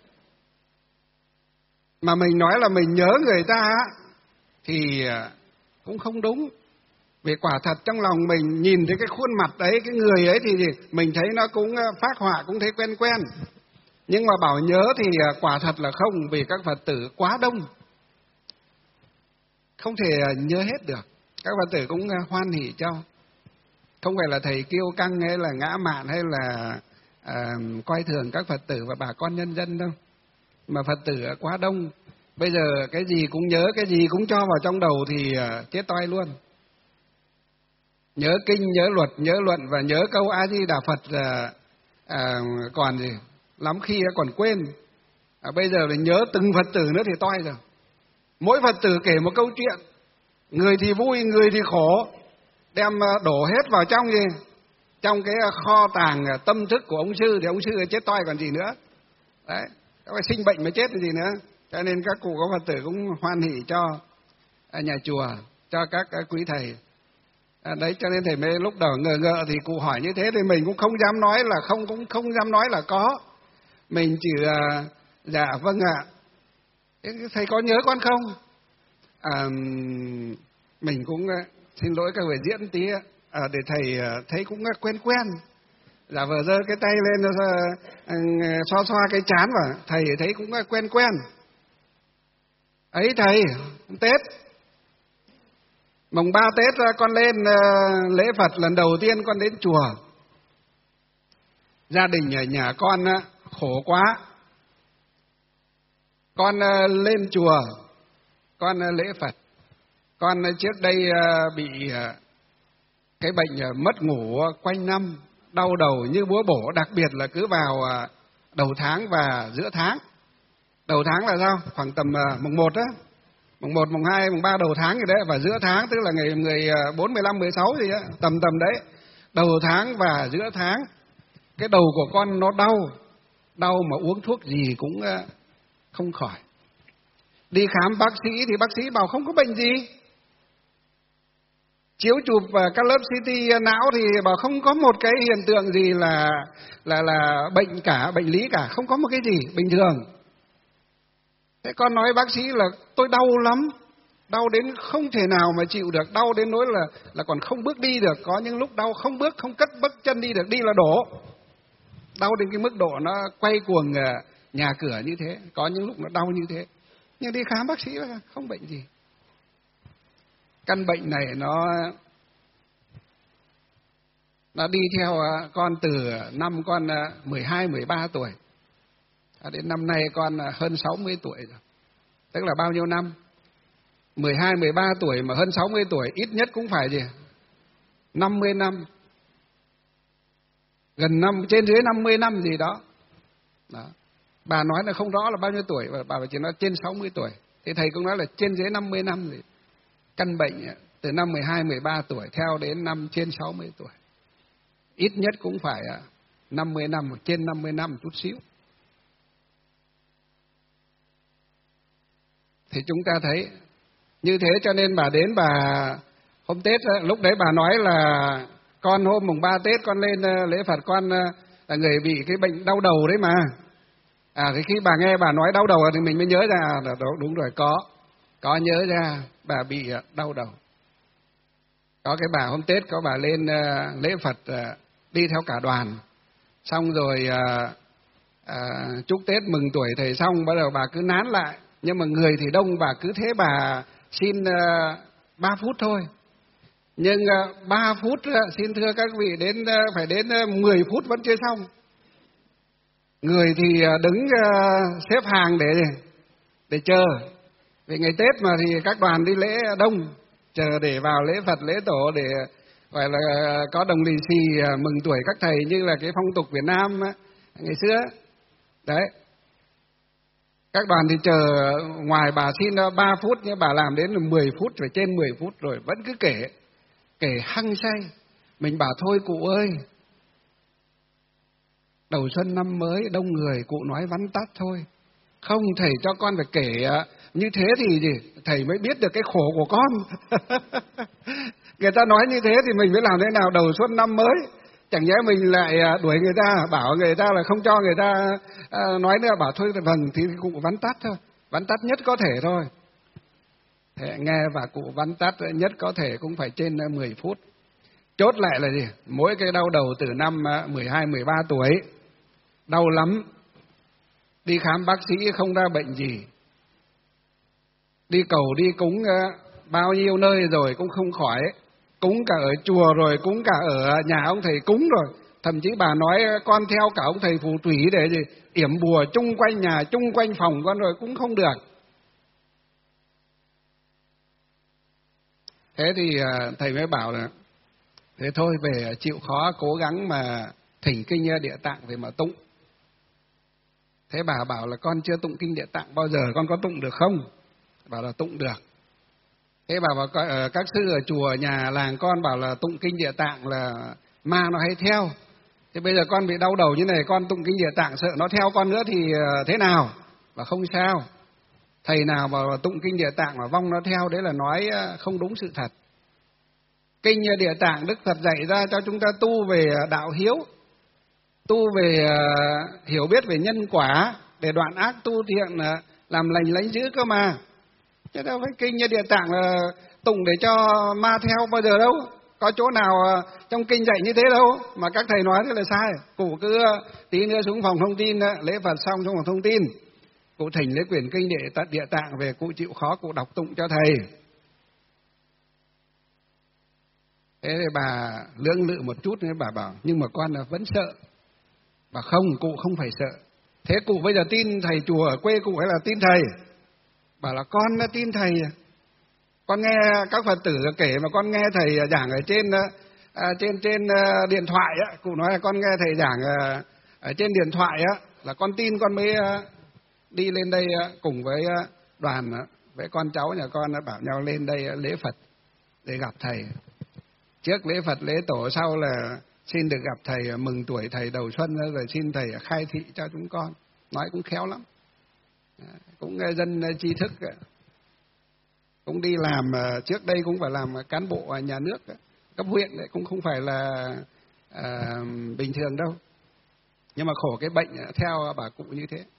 A: Mà mình nói là mình nhớ người ta thì cũng không đúng. Vì quả thật trong lòng mình nhìn thấy cái khuôn mặt ấy, cái người ấy thì mình thấy nó cũng phác họa, cũng thấy quen quen. Nhưng mà bảo nhớ thì quả thật là không, vì các Phật tử quá đông, không thể nhớ hết được. Các Phật tử cũng hoan hỉ cho. Không phải là thầy kiêu căng hay là ngã mạn hay là coi thường các Phật tử và bà con nhân dân đâu. Mà Phật tử quá đông, bây giờ cái gì cũng nhớ, cái gì cũng cho vào trong đầu thì chết toi luôn. Nhớ kinh, nhớ luật, nhớ luận và nhớ câu A Di Đà Phật còn gì lắm khi còn quên. Bây giờ là nhớ từng Phật tử nữa thì toi rồi. Mỗi Phật tử kể một câu chuyện, người thì vui, người thì khổ, đem đổ hết vào trong cái kho tàng tâm thức của ông sư, thì ông sư chết toi còn gì nữa. Đấy, các bạn sinh bệnh mới chết gì nữa. Cho nên các cụ có Phật tử cũng hoan hỉ cho nhà chùa, cho các quý thầy. Đấy, cho nên thầy mới lúc đầu ngờ ngợ thì cụ hỏi như thế thì mình cũng không dám nói là không, cũng không dám nói là có. Mình chỉ dạ vâng ạ. Thầy có nhớ con không? Mình cũng xin lỗi các vị diễn tí để thầy thấy cũng quen quen. Giả vờ giơ cái tay lên xoa xoa cái trán vào, thầy thấy cũng quen quen. Ấy thầy, Tết mùng 3 Tết con lên lễ Phật lần đầu tiên con đến chùa. Gia đình ở nhà con khổ quá. Con lên chùa, con lễ Phật. Con trước đây bị cái bệnh mất ngủ quanh năm, đau đầu như búa bổ, đặc biệt là cứ vào đầu tháng và giữa tháng. Đầu tháng là sao? Khoảng tầm mùng 1 á. Mùng 1, mùng 2, mùng 3 đầu tháng gì đấy, và giữa tháng tức là ngày 14, 15, 16 gì đó, tầm đấy. Đầu tháng và giữa tháng. Cái đầu của con nó đau mà uống thuốc gì cũng không khỏi. Đi khám bác sĩ thì bác sĩ bảo không có bệnh gì. Chiếu chụp các lớp CT não thì bảo không có một cái hiện tượng gì là bệnh cả, bệnh lý cả, không có một cái gì, bình thường. Thế con nói bác sĩ là tôi đau lắm, đau đến không thể nào mà chịu được, đau đến nỗi là còn không bước đi được, có những lúc đau không bước, không cất bước chân đi được, đi là đổ. Đau đến cái mức độ nó quay cuồng nhà cửa như thế, có những lúc nó đau như thế. Nhưng đi khám bác sĩ không bệnh gì. Căn bệnh này nó đi theo con từ năm con 12, 13 tuổi. Đến năm nay con hơn 60 tuổi rồi. Tức là bao nhiêu năm? 12, 13 tuổi mà hơn 60 tuổi, ít nhất cũng phải gì? 50 năm. Gần trên dưới 50 năm gì đó. Đó. Bà nói là không rõ là bao nhiêu tuổi, bà chỉ nói trên 60 tuổi. Thì thầy cũng nói là trên dưới 50 năm gì. Căn bệnh từ năm 12, 13 tuổi theo đến năm trên 60 tuổi. Ít nhất cũng phải 50 năm, trên 50 năm chút xíu. Thì chúng ta thấy như thế, cho nên bà đến bà hôm Tết lúc đấy bà nói là con hôm mùng 3 Tết con lên lễ Phật, con là người bị cái bệnh đau đầu đấy mà. Thì khi bà nghe bà nói đau đầu thì mình mới nhớ ra là đúng rồi, có nhớ ra bà bị đau đầu. Có cái bà hôm Tết có bà lên lễ Phật đi theo cả đoàn, xong rồi chúc Tết mừng tuổi thầy xong bắt đầu bà cứ nán lại, nhưng mà người thì đông, bà cứ thế bà xin 3 phút thôi. Nhưng 3 phút xin thưa các vị đến phải đến 10 phút vẫn chưa xong. Người thì đứng xếp hàng để chờ. Vì ngày Tết mà thì các đoàn đi lễ đông, chờ để vào lễ Phật lễ Tổ để gọi là có đồng lì xì mừng tuổi các thầy như là cái phong tục Việt Nam ngày xưa. Đấy. Các đoàn thì chờ ngoài bà xin 3 phút nhưng bà làm đến 10 phút rồi, trên 10 phút rồi vẫn cứ kể hăng say. Mình bảo thôi cụ ơi, đầu xuân năm mới đông người, cụ nói vắn tắt thôi. Không, thầy cho con phải kể như thế thì gì? Thầy mới biết được cái khổ của con. Người ta nói như thế thì mình phải làm thế nào đầu xuân năm mới? Chẳng nhẽ mình lại đuổi người ta, bảo người ta là không cho người ta nói nữa, bảo thôi vâng thì cụ vắn tắt thôi, vắn tắt nhất có thể thôi. Thế nghe và cụ vắn tắt nhất có thể cũng phải trên 10 phút. Chốt lại là gì? Mỗi cái đau đầu từ năm 12, 13 tuổi, đau lắm. Đi khám bác sĩ không ra bệnh gì. Đi cầu đi cúng bao nhiêu nơi rồi cũng không khỏi. Cúng cả ở chùa rồi, cúng cả ở nhà ông thầy cúng rồi. Thậm chí bà nói con theo cả ông thầy phù thủy để gì? Yểm bùa chung quanh nhà, chung quanh phòng con rồi cũng không được. Thế thì thầy mới bảo là thế thôi về chịu khó cố gắng mà thỉnh kinh Địa Tạng về mà tụng. Thế bà bảo là con chưa tụng kinh Địa Tạng bao giờ, con có tụng được không? Bảo là tụng được. Thế bà bảo các sư ở chùa nhà làng con bảo là tụng kinh Địa Tạng là ma nó hay theo. Thế bây giờ con bị đau đầu như này, con tụng kinh Địa Tạng sợ nó theo con nữa thì thế nào? Bảo không sao. Thầy nào bảo là tụng kinh Địa Tạng mà vong nó theo, đấy là nói không đúng sự thật. Kinh Địa Tạng Đức Phật dạy ra cho chúng ta tu về đạo hiếu, tu về hiểu biết về nhân quả, để đoạn ác tu thiện, làm lành lánh dữ cơ mà. Chứ đâu phải kinh Địa Tạng là tụng để cho ma theo bao giờ đâu. Có chỗ nào trong kinh dạy như thế đâu, mà các thầy nói thế là sai. Cụ cứ tí nữa xuống phòng thông tin, lễ Phật xong xuống phòng thông tin, cụ thỉnh lấy quyển kinh Địa Tạng về, cụ chịu khó cụ đọc tụng cho thầy. Thế thì bà lưỡng lự một chút nữa, bà bảo nhưng mà con là vẫn sợ. Bà không, cụ không phải sợ. Thế cụ bây giờ tin thầy chùa ở quê cụ hay là tin thầy? Bảo là con đã tin thầy. Con nghe các Phật tử kể mà con nghe thầy giảng ở trên điện thoại á, cụ nói là con nghe thầy giảng ở trên điện thoại á, là con tin con mới đi lên đây cùng với đoàn với con cháu nhà con bảo nhau lên đây lễ Phật để gặp thầy. Trước lễ Phật lễ Tổ, sau là xin được gặp thầy, mừng tuổi thầy đầu xuân, rồi xin thầy khai thị cho chúng con. Nói cũng khéo lắm, cũng dân tri thức, cũng đi làm trước đây cũng phải làm cán bộ nhà nước cấp huyện đấy, cũng không phải là bình thường đâu. Nhưng mà khổ cái bệnh theo bà cụ như thế.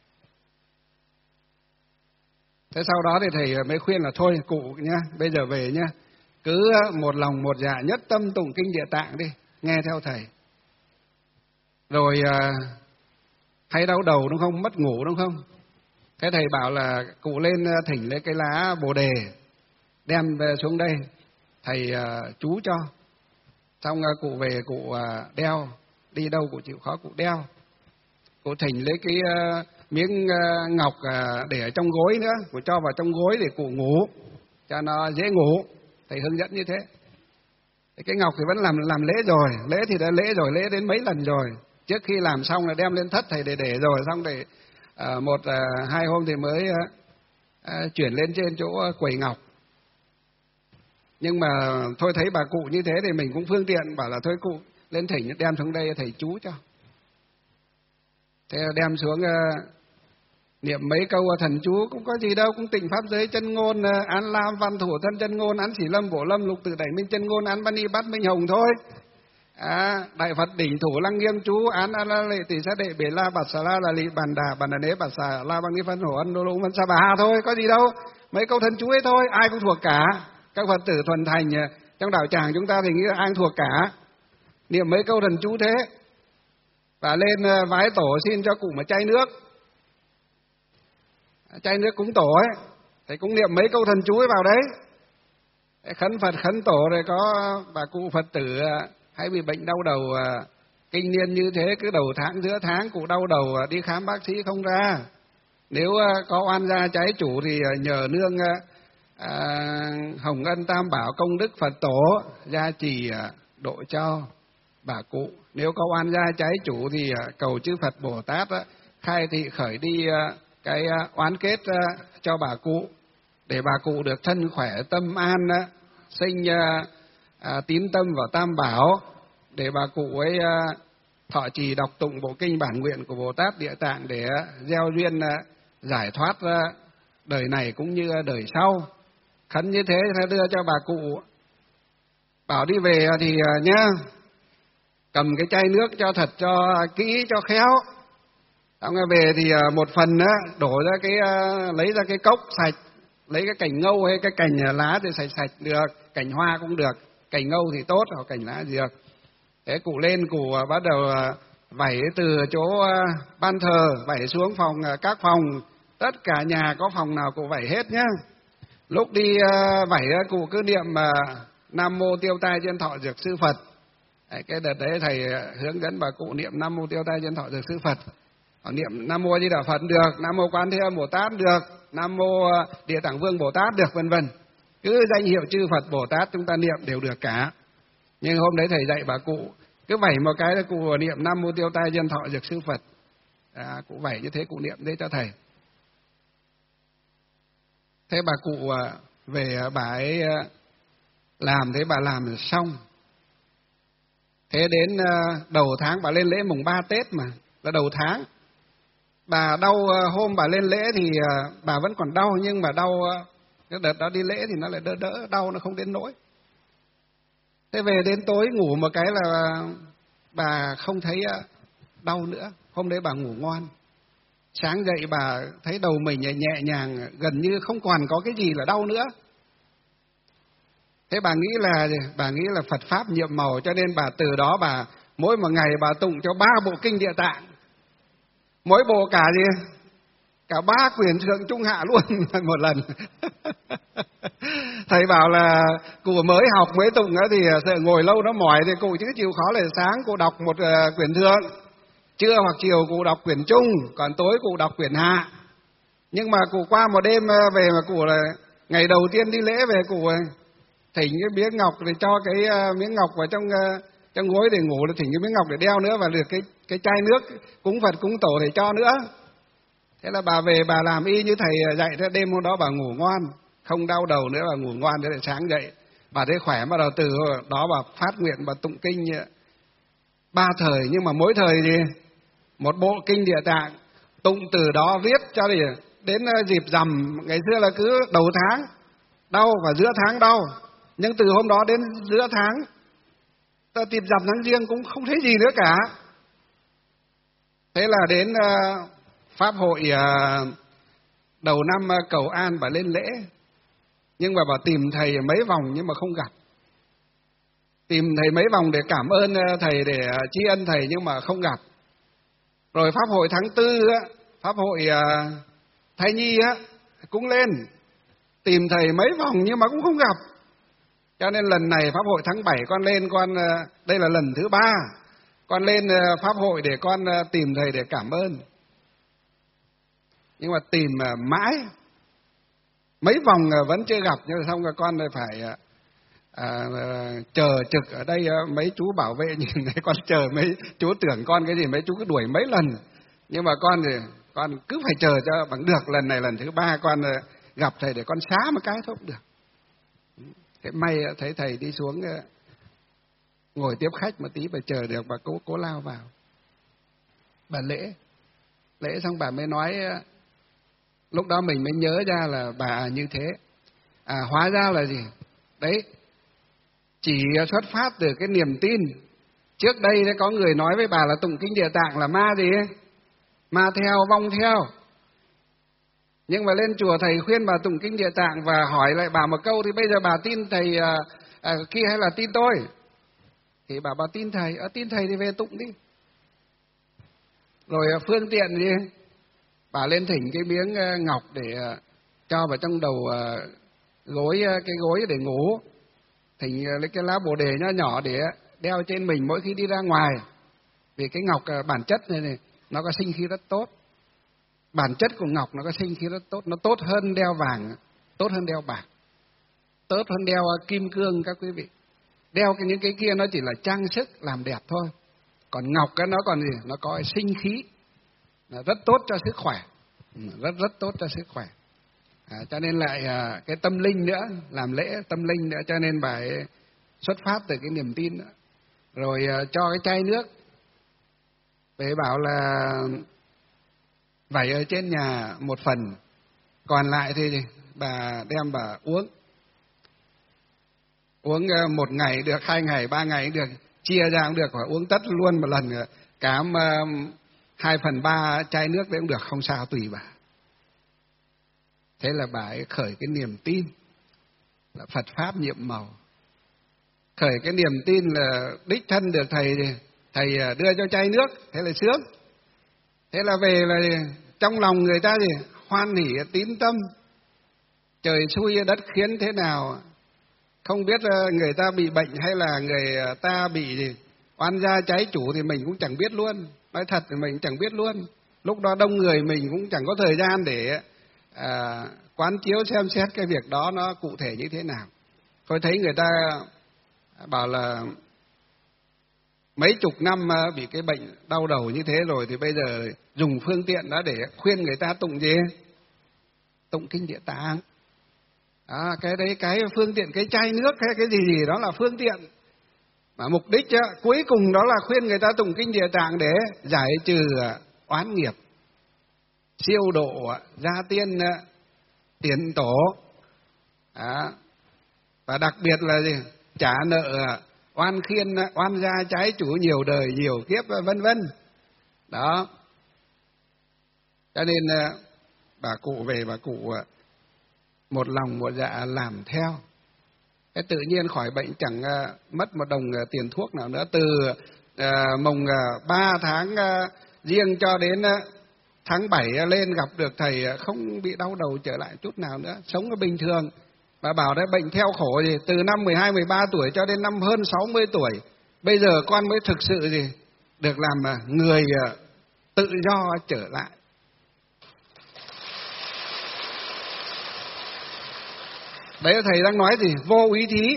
A: Thế sau đó thì thầy mới khuyên là thôi cụ nhá, bây giờ về nhá, cứ một lòng một dạ nhất tâm tụng kinh Địa Tạng đi, nghe theo thầy. Rồi hay đau đầu đúng không, mất ngủ đúng không? Thế thầy bảo là cụ lên thỉnh lấy cái lá Bồ đề, đem về xuống đây, thầy chú cho. Xong cụ về cụ đeo, đi đâu cụ chịu khó cụ đeo. Cụ thỉnh lấy cái miếng ngọc để ở trong gối nữa, cụ cho vào trong gối để cụ ngủ, cho nó dễ ngủ. Thầy hướng dẫn như thế. Cái ngọc thì vẫn làm lễ rồi, lễ thì đã lễ rồi, lễ đến mấy lần rồi. Trước khi làm xong là đem lên thất thầy để rồi, xong để một hai hôm thì mới chuyển lên trên chỗ quầy ngọc. Nhưng mà thôi thấy bà cụ như thế thì mình cũng phương tiện, bảo là thôi cụ lên thỉnh đem xuống đây thầy chú cho. Thế đem xuống niệm mấy câu thần chú cũng có gì đâu, cũng tịnh pháp giới chân ngôn, án lam văn thủ thân chân ngôn, án chỉ lâm bổ lâm lục tự đẩy minh chân ngôn, án bani bát minh hồng thôi. Đại Phật đỉnh thủ lăng nghiêm chú, án a la lệ tỷ sa đệ bể la bạt xà la là lị bàn đà bàn đà nế bạt xà la băng ni phân hổ ân đô lô văn sa bà ha thôi, có gì đâu, mấy câu thần chú ấy thôi, ai cũng thuộc cả. Các Phật tử thuần thành trong đạo tràng chúng ta thì nghĩ là ai cũng thuộc cả, niệm mấy câu thần chú thế. Và lên vái tổ xin cho cụ một chai nước cúng tổ ấy, thì cũng niệm mấy câu thần chú ấy vào đấy, khấn Phật khấn tổ. Rồi có bà cụ Phật tử hay bị bệnh đau đầu kinh niên như thế, cứ đầu tháng giữa tháng cụ đau đầu đi khám bác sĩ không ra, nếu có oan gia trái chủ thì nhờ nương Hồng Ân Tam Bảo công đức Phật tổ gia trì độ cho bà cụ. Nếu có oan gia trái chủ thì cầu chư Phật Bồ Tát khai thị khởi đi cái oán kết cho bà cụ, để bà cụ được thân khỏe tâm an, sinh tín tâm vào Tam Bảo, để bà cụ ấy thọ trì đọc tụng bộ kinh bản nguyện của Bồ Tát Địa Tạng để gieo duyên giải thoát đời này cũng như đời sau. Khấn như thế sẽ đưa cho bà cụ. Bảo đi về thì nhá, cầm cái chai nước cho thật cho kỹ cho khéo. Xong rồi về thì một phần đổ ra cái lấy ra cái cốc sạch, lấy cái cành ngâu hay cái cành lá thì sạch được, cành hoa cũng được, cành ngâu thì tốt, hoặc cành lá dược. Thế cụ lên cụ bắt đầu vẩy từ chỗ ban thờ vẩy xuống phòng các phòng, tất cả nhà có phòng nào cụ vẩy hết nhá. Lúc đi vẩy cụ cứ niệm Nam Mô Tiêu Tai Chân Thọ Dược Sư Phật. Cái đợt đấy thầy hướng dẫn bà cụ niệm Nam Mô Tiêu Tai Chân Thọ Dược Sư Phật. Niệm Nam Mô A Di Đà Phật được, Nam Mô Quan Thế Âm Bồ Tát được, Nam Mô Địa Tạng Vương Bồ Tát được, vân vân. Cứ danh hiệu chư Phật Bồ Tát chúng ta niệm đều được cả. Nhưng hôm đấy thầy dạy bà cụ cứ vẩy một cái là cụ niệm Nam Mô Tiêu Tai Chân Thọ Dược Sư Phật. Cụ vẩy như thế, cụ niệm đấy cho thầy. Thế bà cụ về bà ấy làm, thế bà làm xong. Thế đến đầu tháng bà lên lễ mùng 3 Tết mà, là đầu tháng. Bà đau hôm bà lên lễ thì bà vẫn còn đau, nhưng mà đau cái đợt đó đi lễ thì nó lại đỡ đau, nó không đến nỗi. Thế về đến tối ngủ một cái là bà không thấy đau nữa. Hôm đấy bà ngủ ngon. Sáng dậy bà thấy đầu mình nhẹ nhàng, gần như không còn có cái gì là đau nữa. Thế bà nghĩ là Phật pháp nhiệm màu, cho nên bà từ đó bà mỗi một ngày bà tụng cho 3 bộ kinh Địa Tạng. Mỗi bộ cả gì? Cả 3 quyển thượng trung hạ luôn một lần. Thầy bảo là cụ mới học mới tụng thì sợ ngồi lâu nó mỏi, thì cụ chứ chịu khó là sáng cụ đọc một quyển thượng, trưa hoặc chiều cụ đọc quyển trung, còn tối cụ đọc quyển hạ. Nhưng mà cụ qua một đêm về mà cụ là ngày đầu tiên đi lễ về cụ thỉnh cái miếng ngọc để cho cái miếng ngọc vào trong gối để ngủ, là thỉnh cái miếng ngọc để đeo nữa, và được cái chai nước cúng Phật cúng tổ để cho nữa. Thế là bà về bà làm y như thầy dạy. Thế đêm hôm đó bà ngủ ngon, không đau đầu nữa, bà ngủ ngon. Thế lại sáng dậy bà thấy khỏe, bắt đầu từ đó bà phát nguyện bà tụng kinh 3 thời, nhưng mà mỗi thời thì một bộ kinh Địa Tạng, tụng từ đó viết cho đến dịp rằm. Ngày xưa là cứ đầu tháng đau và giữa tháng đau, nhưng từ hôm đó đến giữa tháng, dịp rằm tháng Giêng cũng không thấy gì nữa cả. Thế là đến pháp hội đầu năm cầu an bà lên lễ, nhưng mà bà tìm thầy mấy vòng nhưng mà không gặp. Tìm thầy mấy vòng để cảm ơn thầy, để tri ân thầy, nhưng mà không gặp. Rồi pháp hội tháng 4 pháp hội thai nhi cũng lên, tìm thầy mấy vòng nhưng mà cũng không gặp. Cho nên lần này pháp hội tháng 7 con lên, đây là lần thứ 3 con lên pháp hội để con tìm thầy để cảm ơn. Nhưng mà tìm mãi mấy vòng vẫn chưa gặp, nhưng mà xong rồi con phải chờ trực ở đây. Mấy chú bảo vệ nhìn thấy con chờ, mấy chú tưởng con cái gì, mấy chú cứ đuổi mấy lần. Nhưng mà con thì con cứ phải chờ cho bằng được. Lần này lần thứ 3 con gặp thầy để con xá một cái thôi cũng được. Thế may thấy thầy đi xuống ngồi tiếp khách một tí, bà chờ được, bà cố lao vào. Bà lễ xong bà mới nói Lúc đó mình mới nhớ ra là bà như thế. Hóa ra là gì? Đấy, chỉ xuất phát từ cái niềm tin. Trước đây có người nói với bà là tụng kinh Địa Tạng là ma gì ấy? Ma theo, vong theo. Nhưng mà lên chùa thầy khuyên bà tụng kinh Địa Tạng và hỏi lại bà một câu, thì bây giờ bà tin thầy kia hay là tin tôi? Thì bà tin thầy. Tin thầy thì về tụng đi. Rồi phương tiện gì? Bà lên thỉnh cái miếng ngọc để cho vào trong đầu gối, cái gối để ngủ. Thỉnh lấy cái lá bồ đề nhỏ nhỏ để đeo trên mình mỗi khi đi ra ngoài. Vì cái ngọc bản chất này nó có sinh khí rất tốt. Bản chất của ngọc nó có sinh khí rất tốt. Nó tốt hơn đeo vàng, tốt hơn đeo bạc, tốt hơn đeo kim cương các quý vị. Đeo những cái kia nó chỉ là trang sức làm đẹp thôi. Còn ngọc nó còn gì? Nó có sinh khí, nó rất tốt cho sức khỏe, rất tốt cho sức khỏe. Cho nên lại cái tâm linh nữa, làm lễ tâm linh nữa, cho nên bà ấy xuất phát từ cái niềm tin nữa. Rồi cho cái chai nước, bà ấy bảo là vẩy ở trên nhà một phần, còn lại thì bà đem bà uống. Uống 1 ngày được, 2 ngày, 3 ngày được, chia ra cũng được, hoặc uống tất luôn một lần, cả 2/3 chai nước đấy cũng được, không sao, tùy bà. Thế là bà ấy khởi cái niềm tin là Phật Pháp nhiệm màu. Khởi cái niềm tin là đích thân được thầy đưa cho chai nước, thế là sướng. Thế là về là trong lòng người ta hoan hỉ tín tâm. Trời xui đất khiến thế nào, không biết người ta bị bệnh hay là người ta bị oan gia trái chủ thì mình cũng chẳng biết luôn. Nói thật thì mình chẳng biết luôn. Lúc đó đông người mình cũng chẳng có thời gian để quán chiếu xem xét cái việc đó nó cụ thể như thế nào. Tôi thấy người ta bảo là mấy chục năm bị cái bệnh đau đầu như thế rồi thì bây giờ dùng phương tiện đó để khuyên người ta tụng gì? Tụng kinh Địa Tạng. Cái đấy, cái phương tiện, cái chai nước hay cái gì đó là phương tiện. Mà mục đích cuối cùng đó là khuyên người ta tụng kinh Địa Tạng để giải trừ oán nghiệp, siêu độ gia tiên tiền tổ. Và đặc biệt là gì? Trả nợ oan khiên, oan gia trái chủ nhiều đời nhiều kiếp vân vân. Đó. Cho nên bà cụ về, bà cụ một lòng một dạ làm theo. Thế tự nhiên khỏi bệnh, chẳng mất một đồng tiền thuốc nào nữa. Từ mùng 3 tháng Giêng cho đến tháng 7 lên gặp được thầy, không bị đau đầu trở lại chút nào nữa, sống bình thường. Bà bảo đấy, bệnh theo khổ gì, từ năm 12, 13 tuổi cho đến năm hơn 60 tuổi. Bây giờ con mới thực sự được làm người tự do trở lại. Đấy thầy đang nói gì? Vô úy thí.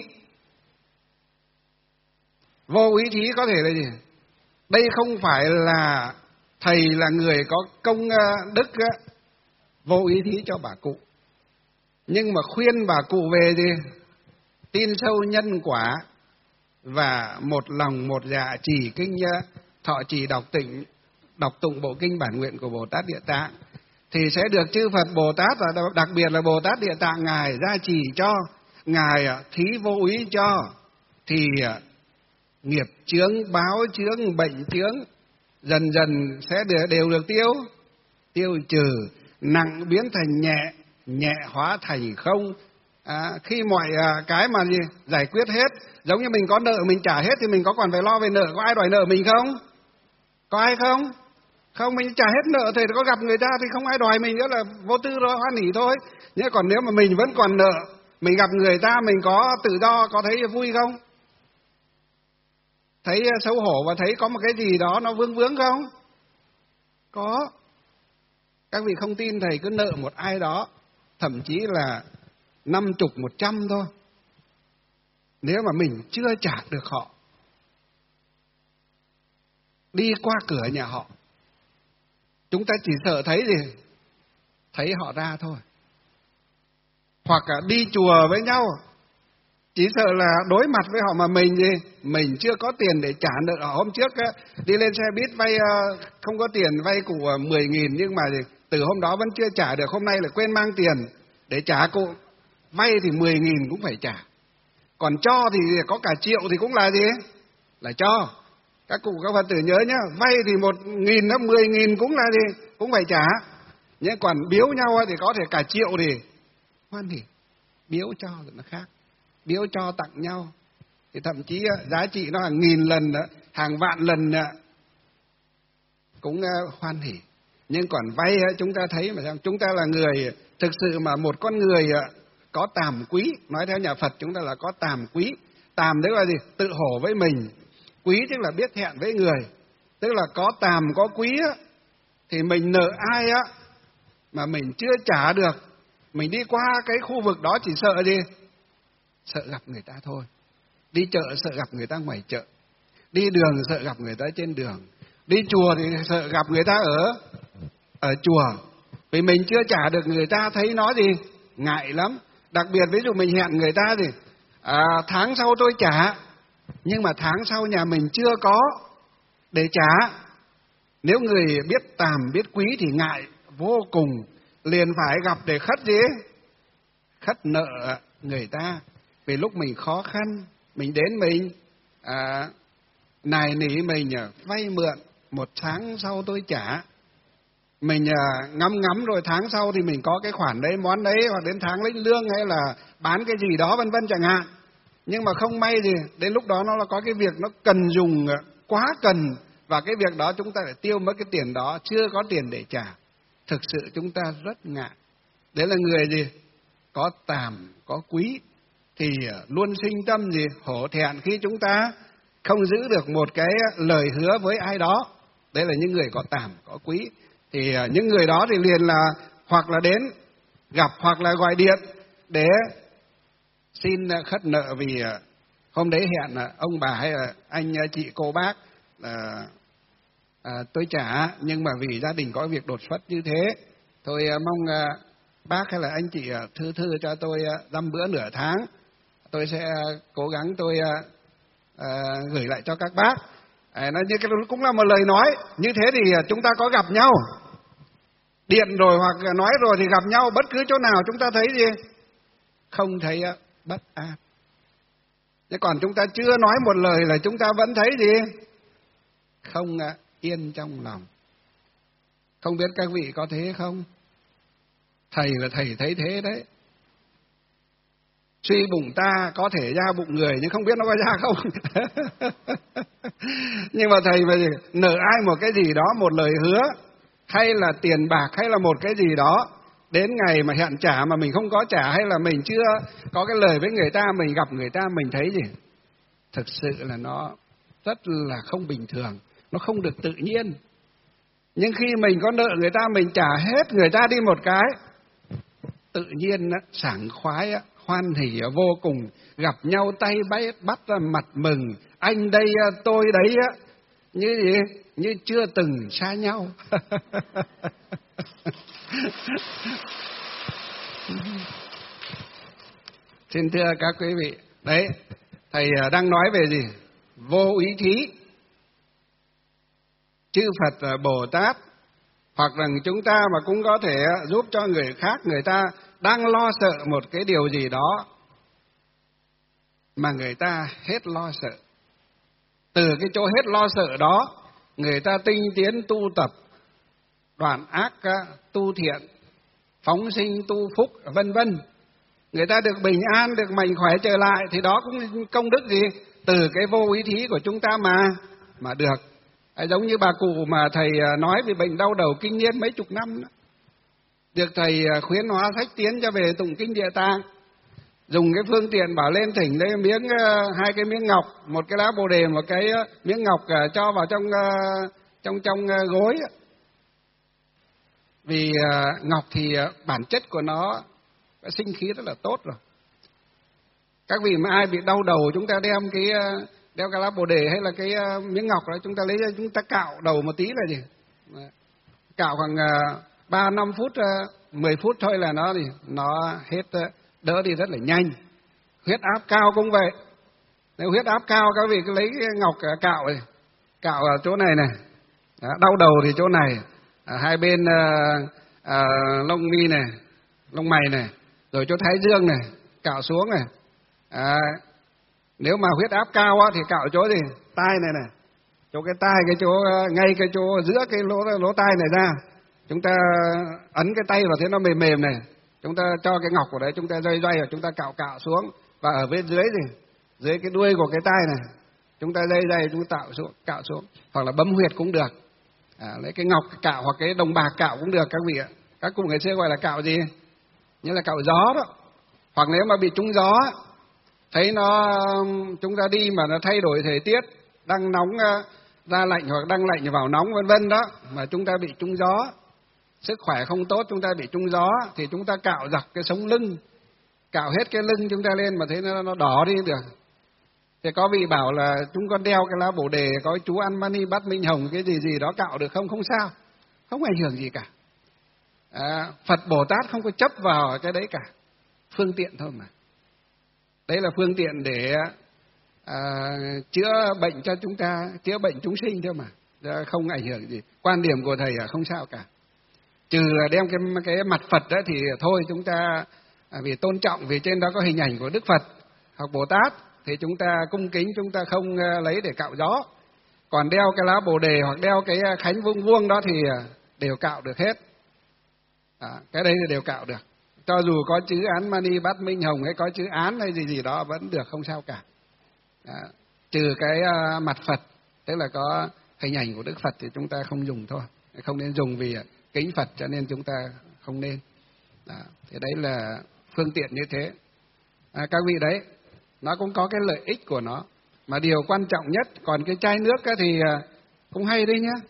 A: Vô úy thí có thể là gì? Đây không phải là thầy là người có công đức vô úy thí cho bà cụ. Nhưng mà khuyên bà cụ về tin sâu nhân quả và một lòng một dạ trì kinh thọ trì đọc tụng bộ kinh bản nguyện của Bồ Tát Địa Tạng, thì sẽ được chư Phật Bồ Tát, và đặc biệt là Bồ Tát Địa Tạng Ngài gia trì cho, Ngài thí vô úy cho, thì nghiệp chướng, báo chướng, bệnh chướng dần dần sẽ đều được tiêu trừ, nặng biến thành nhẹ, nhẹ hóa thành không. Khi mọi cái mà giải quyết hết, giống như mình có nợ mình trả hết thì mình có còn phải lo về nợ, có ai đòi nợ mình không? Có ai không? Không, mình trả hết nợ thì có gặp người ta thì không ai đòi mình nữa, là vô tư rồi, hoan hỉ thôi. Nhưng còn nếu mà mình vẫn còn nợ, mình gặp người ta mình có tự do, có thấy vui không? Thấy xấu hổ và thấy có một cái gì đó nó vướng không? Có. Các vị không tin thầy cứ nợ một ai đó, thậm chí là 50, 100 thôi. Nếu mà mình chưa trả được họ, đi qua cửa nhà họ, chúng ta chỉ sợ thấy thấy họ ra thôi. Hoặc là đi chùa với nhau, chỉ sợ là đối mặt với họ mà mình chưa có tiền để trả nợ họ. Hôm trước đi lên xe buýt vay, không có tiền vay của 10.000, nhưng mà từ hôm đó vẫn chưa trả được, hôm nay lại quên mang tiền để trả cụ. Vay thì 10.000 cũng phải trả. Còn cho thì có cả triệu thì cũng là gì? Là cho. Các cụ các Phật tử nhớ nhá, vay thì 1.000 hay 10.000 cũng là gì? Cũng phải trả. Nhưng còn biếu nhau thì có thể cả triệu thì hoan hỉ. Biếu cho thì nó khác. Biếu cho tặng nhau thì thậm chí giá trị nó hàng nghìn lần, hàng vạn lần cũng hoan hỉ. Nhưng còn vay chúng ta thấy mà xem, chúng ta là người thực sự mà một con người có tàm quý, nói theo nhà Phật chúng ta là có tàm quý. Tàm tức là gì? Tự hổ với mình. Quý tức là biết hẹn với người. Tức là có tàm có quý thì mình nợ ai mà mình chưa trả được, mình đi qua cái khu vực đó chỉ sợ gì? Sợ gặp người ta thôi. Đi chợ sợ gặp người ta ngoài chợ, đi đường sợ gặp người ta trên đường, đi chùa thì sợ gặp người ta ở chùa. Vì mình chưa trả được người ta thấy nó gì? Ngại lắm. Đặc biệt ví dụ mình hẹn người ta thì tháng sau tôi trả, nhưng mà tháng sau nhà mình chưa có để trả. Nếu người biết tàm biết quý thì ngại vô cùng, liền phải gặp để khất gì? Khất nợ người ta. Vì lúc mình khó khăn, mình đến mình nài nỉ mình vay mượn, một tháng sau tôi trả. Mình ngắm rồi tháng sau thì mình có cái khoản đấy, món đấy, hoặc đến tháng lĩnh lương hay là bán cái gì đó vân vân chẳng hạn. Nhưng mà không may gì, đến lúc đó nó là có cái việc nó cần dùng, quá cần, và cái việc đó chúng ta phải tiêu mất cái tiền đó, chưa có tiền để trả. Thực sự chúng ta rất ngại. Đấy là người gì? Có tàm, có quý, thì luôn sinh tâm gì? Hổ thẹn khi chúng ta không giữ được một cái lời hứa với ai đó. Đấy là những người có tàm, có quý. Thì những người đó thì liền là hoặc là đến gặp hoặc là gọi điện để xin khất nợ. Vì hôm đấy hẹn ông bà hay là anh chị cô bác tôi trả, nhưng mà vì gia đình có việc đột xuất như thế, tôi mong bác hay là anh chị thư cho tôi dăm bữa nửa tháng, tôi sẽ cố gắng tôi gửi lại cho các bác. Nó như cái cũng là một lời nói. Như thế thì chúng ta có gặp nhau điện rồi hoặc nói rồi thì gặp nhau bất cứ chỗ nào chúng ta thấy gì? Không thấy bất an. Nhưng còn chúng ta chưa nói một lời là chúng ta vẫn thấy gì? Không yên trong lòng. Không biết các vị có thế không? Thầy là thầy thấy thế đấy. Suy bụng ta có thể ra bụng người, nhưng không biết nó có ra không. Nhưng mà thầy mà nợ ai một cái gì đó, một lời hứa hay là tiền bạc hay là một cái gì đó, đến ngày mà hẹn trả mà mình không có trả, hay là mình chưa có cái lời với người ta, mình gặp người ta mình thấy gì? Thực sự là nó rất là không bình thường, nó không được tự nhiên. Nhưng khi mình có nợ người ta, mình trả hết người ta đi một cái, tự nhiên sảng khoái, hoan hỉ vô cùng. Gặp nhau tay bắt mặt mừng, anh đây tôi đấy, như gì? Như chưa từng xa nhau. Xin thưa các quý vị, đấy, thầy đang nói về gì? Vô ý thí. Chư Phật Bồ Tát hoặc rằng chúng ta mà cũng có thể giúp cho người khác, người ta đang lo sợ một cái điều gì đó mà người ta hết lo sợ. Từ cái chỗ hết lo sợ đó, người ta tinh tiến tu tập, đoạn ác tu thiện, phóng sinh tu phúc, vân vân. Người ta được bình an, được mạnh khỏe trở lại, thì đó cũng công đức gì? Từ cái vô ý thí của chúng ta mà được. Giống như bà cụ mà thầy nói về bệnh đau đầu kinh niên mấy chục năm đó. Được thầy khuyến hóa sách tiến cho về tụng kinh Địa Tạng. Dùng cái phương tiện bảo lên thỉnh lấy hai cái miếng ngọc, một cái lá bồ đề, một cái miếng ngọc cho vào trong gối. Vì ngọc thì bản chất của nó sinh khí rất là tốt rồi. Các vị mà ai bị đau đầu, chúng ta đeo cái lá bồ đề hay là cái miếng ngọc đó, chúng ta lấy ra chúng ta cạo đầu một tí là gì? Cạo khoảng 3-5 phút, 10 phút thôi là nó hết, đỡ đi rất là nhanh. Huyết áp cao cũng vậy. Nếu huyết áp cao, các vị cứ lấy cái ngọc cạo ở chỗ này này. Đó, đau đầu thì chỗ này, hai bên lông mi này, lông mày này, rồi chỗ thái dương này, cạo xuống này. Nếu mà huyết áp cao á, thì cạo chỗ gì? Tai này này, chỗ cái tai, cái chỗ ngay cái chỗ giữa cái lỗ tai này ra. Chúng ta ấn cái tay vào thế nó mềm mềm này, chúng ta cho cái ngọc vào đấy, chúng ta xoay xoay, chúng ta cạo xuống. Và ở bên dưới gì? Dưới cái đuôi của cái tai này, chúng ta dây chúng ta cạo xuống. Hoặc là bấm huyệt cũng được. Lấy cái ngọc cạo hoặc cái đồng bạc cạo cũng được các vị ạ. Các cụ ngày xưa gọi là cạo gì? Như là cạo gió đó. Hoặc nếu mà bị trúng gió, thấy chúng ta đi mà nó thay đổi thời tiết, đang nóng ra lạnh hoặc đang lạnh vào nóng vân vân đó, mà chúng ta bị trúng gió, sức khỏe không tốt, chúng ta bị trúng gió, thì chúng ta cạo dọc cái sống lưng, cạo hết cái lưng chúng ta lên mà thấy nó đỏ đi được. Thì có vị bảo là chúng con đeo cái lá bồ đề, có chú ăn mani bát minh hồng cái gì đó cạo được không? Không sao, không ảnh hưởng gì cả. Phật Bồ Tát không có chấp vào cái đấy cả, phương tiện thôi mà. Đấy là phương tiện để chữa bệnh cho chúng ta, chữa bệnh chúng sinh thôi mà, không ảnh hưởng gì. Quan điểm của thầy không sao cả. Trừ là đem cái mặt Phật đó thì thôi, chúng ta vì tôn trọng, vì trên đó có hình ảnh của Đức Phật hoặc Bồ Tát thì chúng ta cung kính, chúng ta không lấy để cạo gió. Còn đeo cái lá bồ đề hoặc đeo cái khánh vuông vuông đó thì đều cạo được hết. Cái đấy thì đều cạo được. Cho dù có chữ án mani bát minh hồng hay có chữ án hay gì đó vẫn được, không sao cả. Trừ cái mặt Phật, tức là có hình ảnh của Đức Phật thì chúng ta không dùng thôi. Không nên dùng vì kính Phật cho nên chúng ta không nên. Thì đấy là phương tiện như thế. Các vị đấy, nó cũng có cái lợi ích của nó. Mà điều quan trọng nhất, còn cái chai nước thì cũng hay đấy nhá.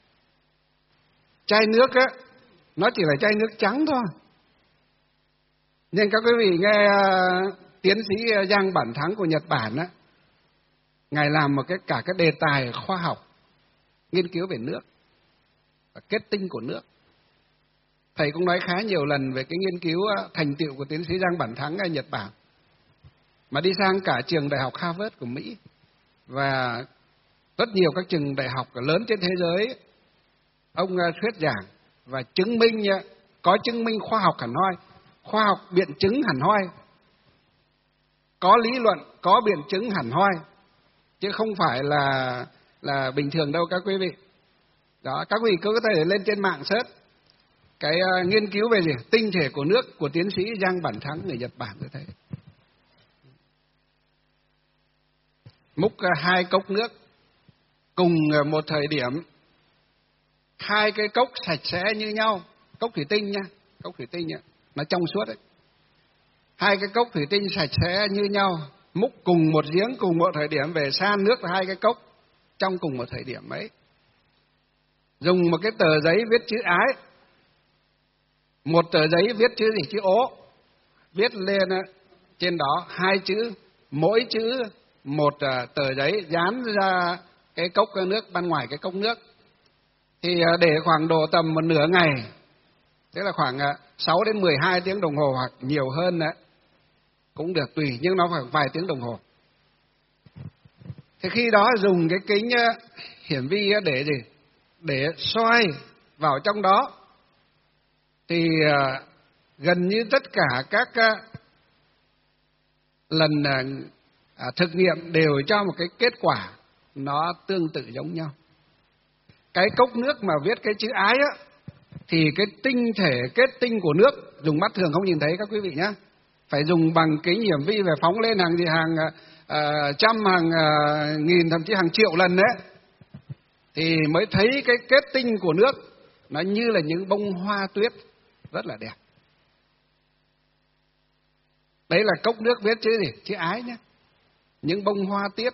A: Chai nước nó chỉ là chai nước trắng thôi. Nhưng các quý vị nghe tiến sĩ Giang Bản Thắng của Nhật Bản á, ngài làm cả cái đề tài khoa học nghiên cứu về nước và kết tinh của nước. Thầy cũng nói khá nhiều lần về cái nghiên cứu thành tựu của tiến sĩ Giang Bản Thắng ở Nhật Bản, mà đi sang cả trường đại học Harvard của Mỹ và rất nhiều các trường đại học lớn trên thế giới. Ông thuyết giảng và chứng minh, có chứng minh khoa học hẳn hoi, khoa học biện chứng hẳn hoi, có lý luận, có biện chứng hẳn hoi, chứ không phải là bình thường đâu các quý vị. Đó, các quý vị cứ có thể lên trên mạng search cái nghiên cứu về gì? Tinh thể của nước của tiến sĩ Giang Bản Thắng người Nhật Bản như thế. Múc 2 cốc nước cùng một thời điểm, 2 cái cốc sạch sẽ như nhau, cốc thủy tinh nha, cốc thủy tinh nha, nó trong suốt đấy. 2 cái cốc thủy tinh sạch sẽ như nhau, múc cùng một giếng cùng một thời điểm, về san nước là 2 cái cốc trong cùng một thời điểm ấy. Dùng một cái tờ giấy viết chữ ái, một tờ giấy viết chữ gì? Chữ ố, viết lên trên đó 2 chữ, mỗi chữ một tờ giấy, dán ra cái cốc nước bên ngoài cái cốc nước. Thì để khoảng độ tầm một nửa ngày, tức là khoảng 6 đến 12 tiếng đồng hồ hoặc nhiều hơn đấy, cũng được tùy, nhưng nó phải vài tiếng đồng hồ. Thì khi đó dùng cái kính hiển vi để gì? Để soi vào trong đó, thì gần như tất cả các lần thực nghiệm đều cho một cái kết quả nó tương tự giống nhau. Cái cốc nước mà viết cái chữ ái á, thì cái tinh thể kết tinh của nước dùng mắt thường không nhìn thấy các quý vị nhé, phải dùng bằng kính hiển vi về phóng lên hàng trăm, hàng nghìn, thậm chí hàng triệu lần đấy, thì mới thấy cái kết tinh của nước nó như là những bông hoa tuyết rất là đẹp. Đấy là cốc nước viết chữ gì? Chữ ái nhé. Những bông hoa tuyết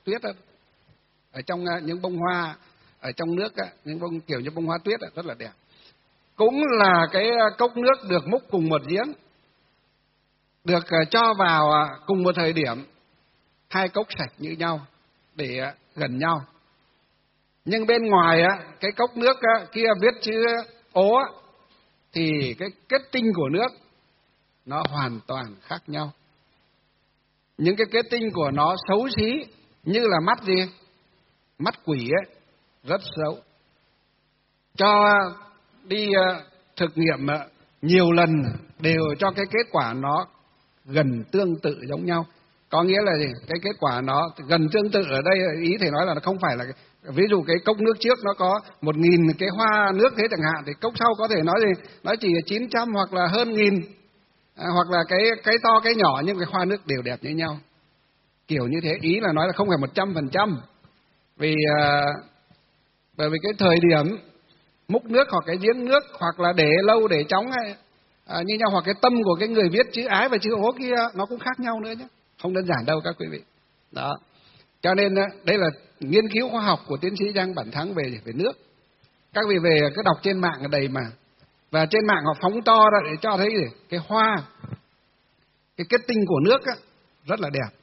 A: ở trong những bông hoa ở trong nước, những bông kiểu như bông hoa tuyết rất là đẹp. Cũng là cái cốc nước được múc cùng một giếng, được cho vào cùng một thời điểm, 2 cốc sạch như nhau để gần nhau. Nhưng bên ngoài cái cốc nước kia viết chữ ố thì cái kết tinh của nước nó hoàn toàn khác nhau. Những cái kết tinh của nó xấu xí như là mắt gì? Mắt quỷ ấy, rất xấu. Cho đi thực nghiệm nhiều lần đều cho cái kết quả nó gần tương tự giống nhau. Có nghĩa là gì? Cái kết quả nó gần tương tự ở đây ý thầy nói là nó không phải là ví dụ cái cốc nước trước nó có 1.000 cái hoa nước thế chẳng hạn, thì cốc sau có thể nói gì nó chỉ 900 hoặc là hơn 1.000, hoặc là cái to cái nhỏ nhưng cái hoa nước đều đẹp như nhau, kiểu như thế. Ý là nói là không phải 100%, bởi vì cái thời điểm múc nước hoặc cái giếng nước hoặc là để lâu để chóng như nhau, hoặc cái tâm của cái người viết chữ ái và chữ ố kia nó cũng khác nhau nữa nhé, không đơn giản đâu các quý vị. Đó, cho nên đây là nghiên cứu khoa học của tiến sĩ Giang Bản Thắng về nước. Các vị về cứ đọc trên mạng ở đầy mà, và trên mạng họ phóng to ra để cho thấy gì? Cái hoa, cái kết tinh của nước á, rất là đẹp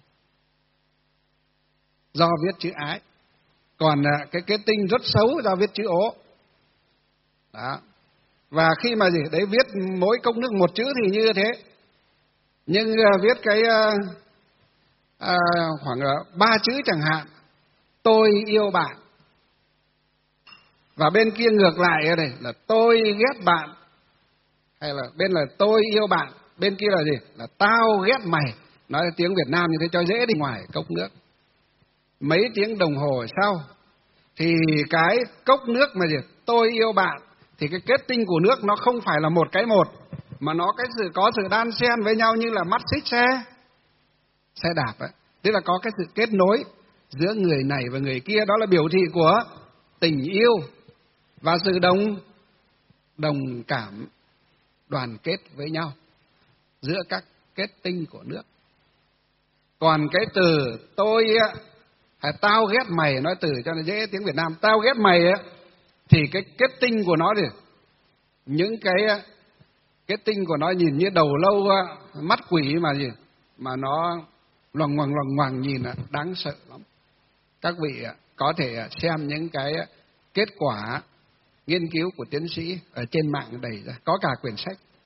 A: do viết chữ ái, còn cái kết tinh rất xấu do viết chữ ố. Đó. Và khi mà gì đấy viết mỗi cốc nước một chữ thì như thế, nhưng viết cái khoảng 3 chữ chẳng hạn, tôi yêu bạn, và bên kia ngược lại ở đây là tôi ghét bạn, hay là bên là tôi yêu bạn, bên kia là gì, là tao ghét mày. Nói tiếng Việt Nam như thế cho dễ đi ngoài cốc nước. Mấy tiếng đồng hồ sau thì cái cốc nước mà gì tôi yêu bạn thì cái kết tinh của nước nó không phải là một cái một, mà nó có sự đan xen với nhau như là mắt xích xe đạp ấy. Tức là có cái sự kết nối giữa người này và người kia, đó là biểu thị của tình yêu và sự đồng cảm, đoàn kết với nhau giữa các kết tinh của nước. Còn cái từ tôi hay tao ghét mày, nói từ cho nó dễ tiếng Việt Nam, tao ghét mày á, thì cái kết tinh của nó thì những cái kết tinh của nó nhìn như đầu lâu mắt quỷ mà gì mà nó loằng ngoằng nhìn đáng sợ lắm. Các vị có thể xem những cái kết quả nghiên cứu của tiến sĩ ở trên mạng đầy ra, có cả quyển sách.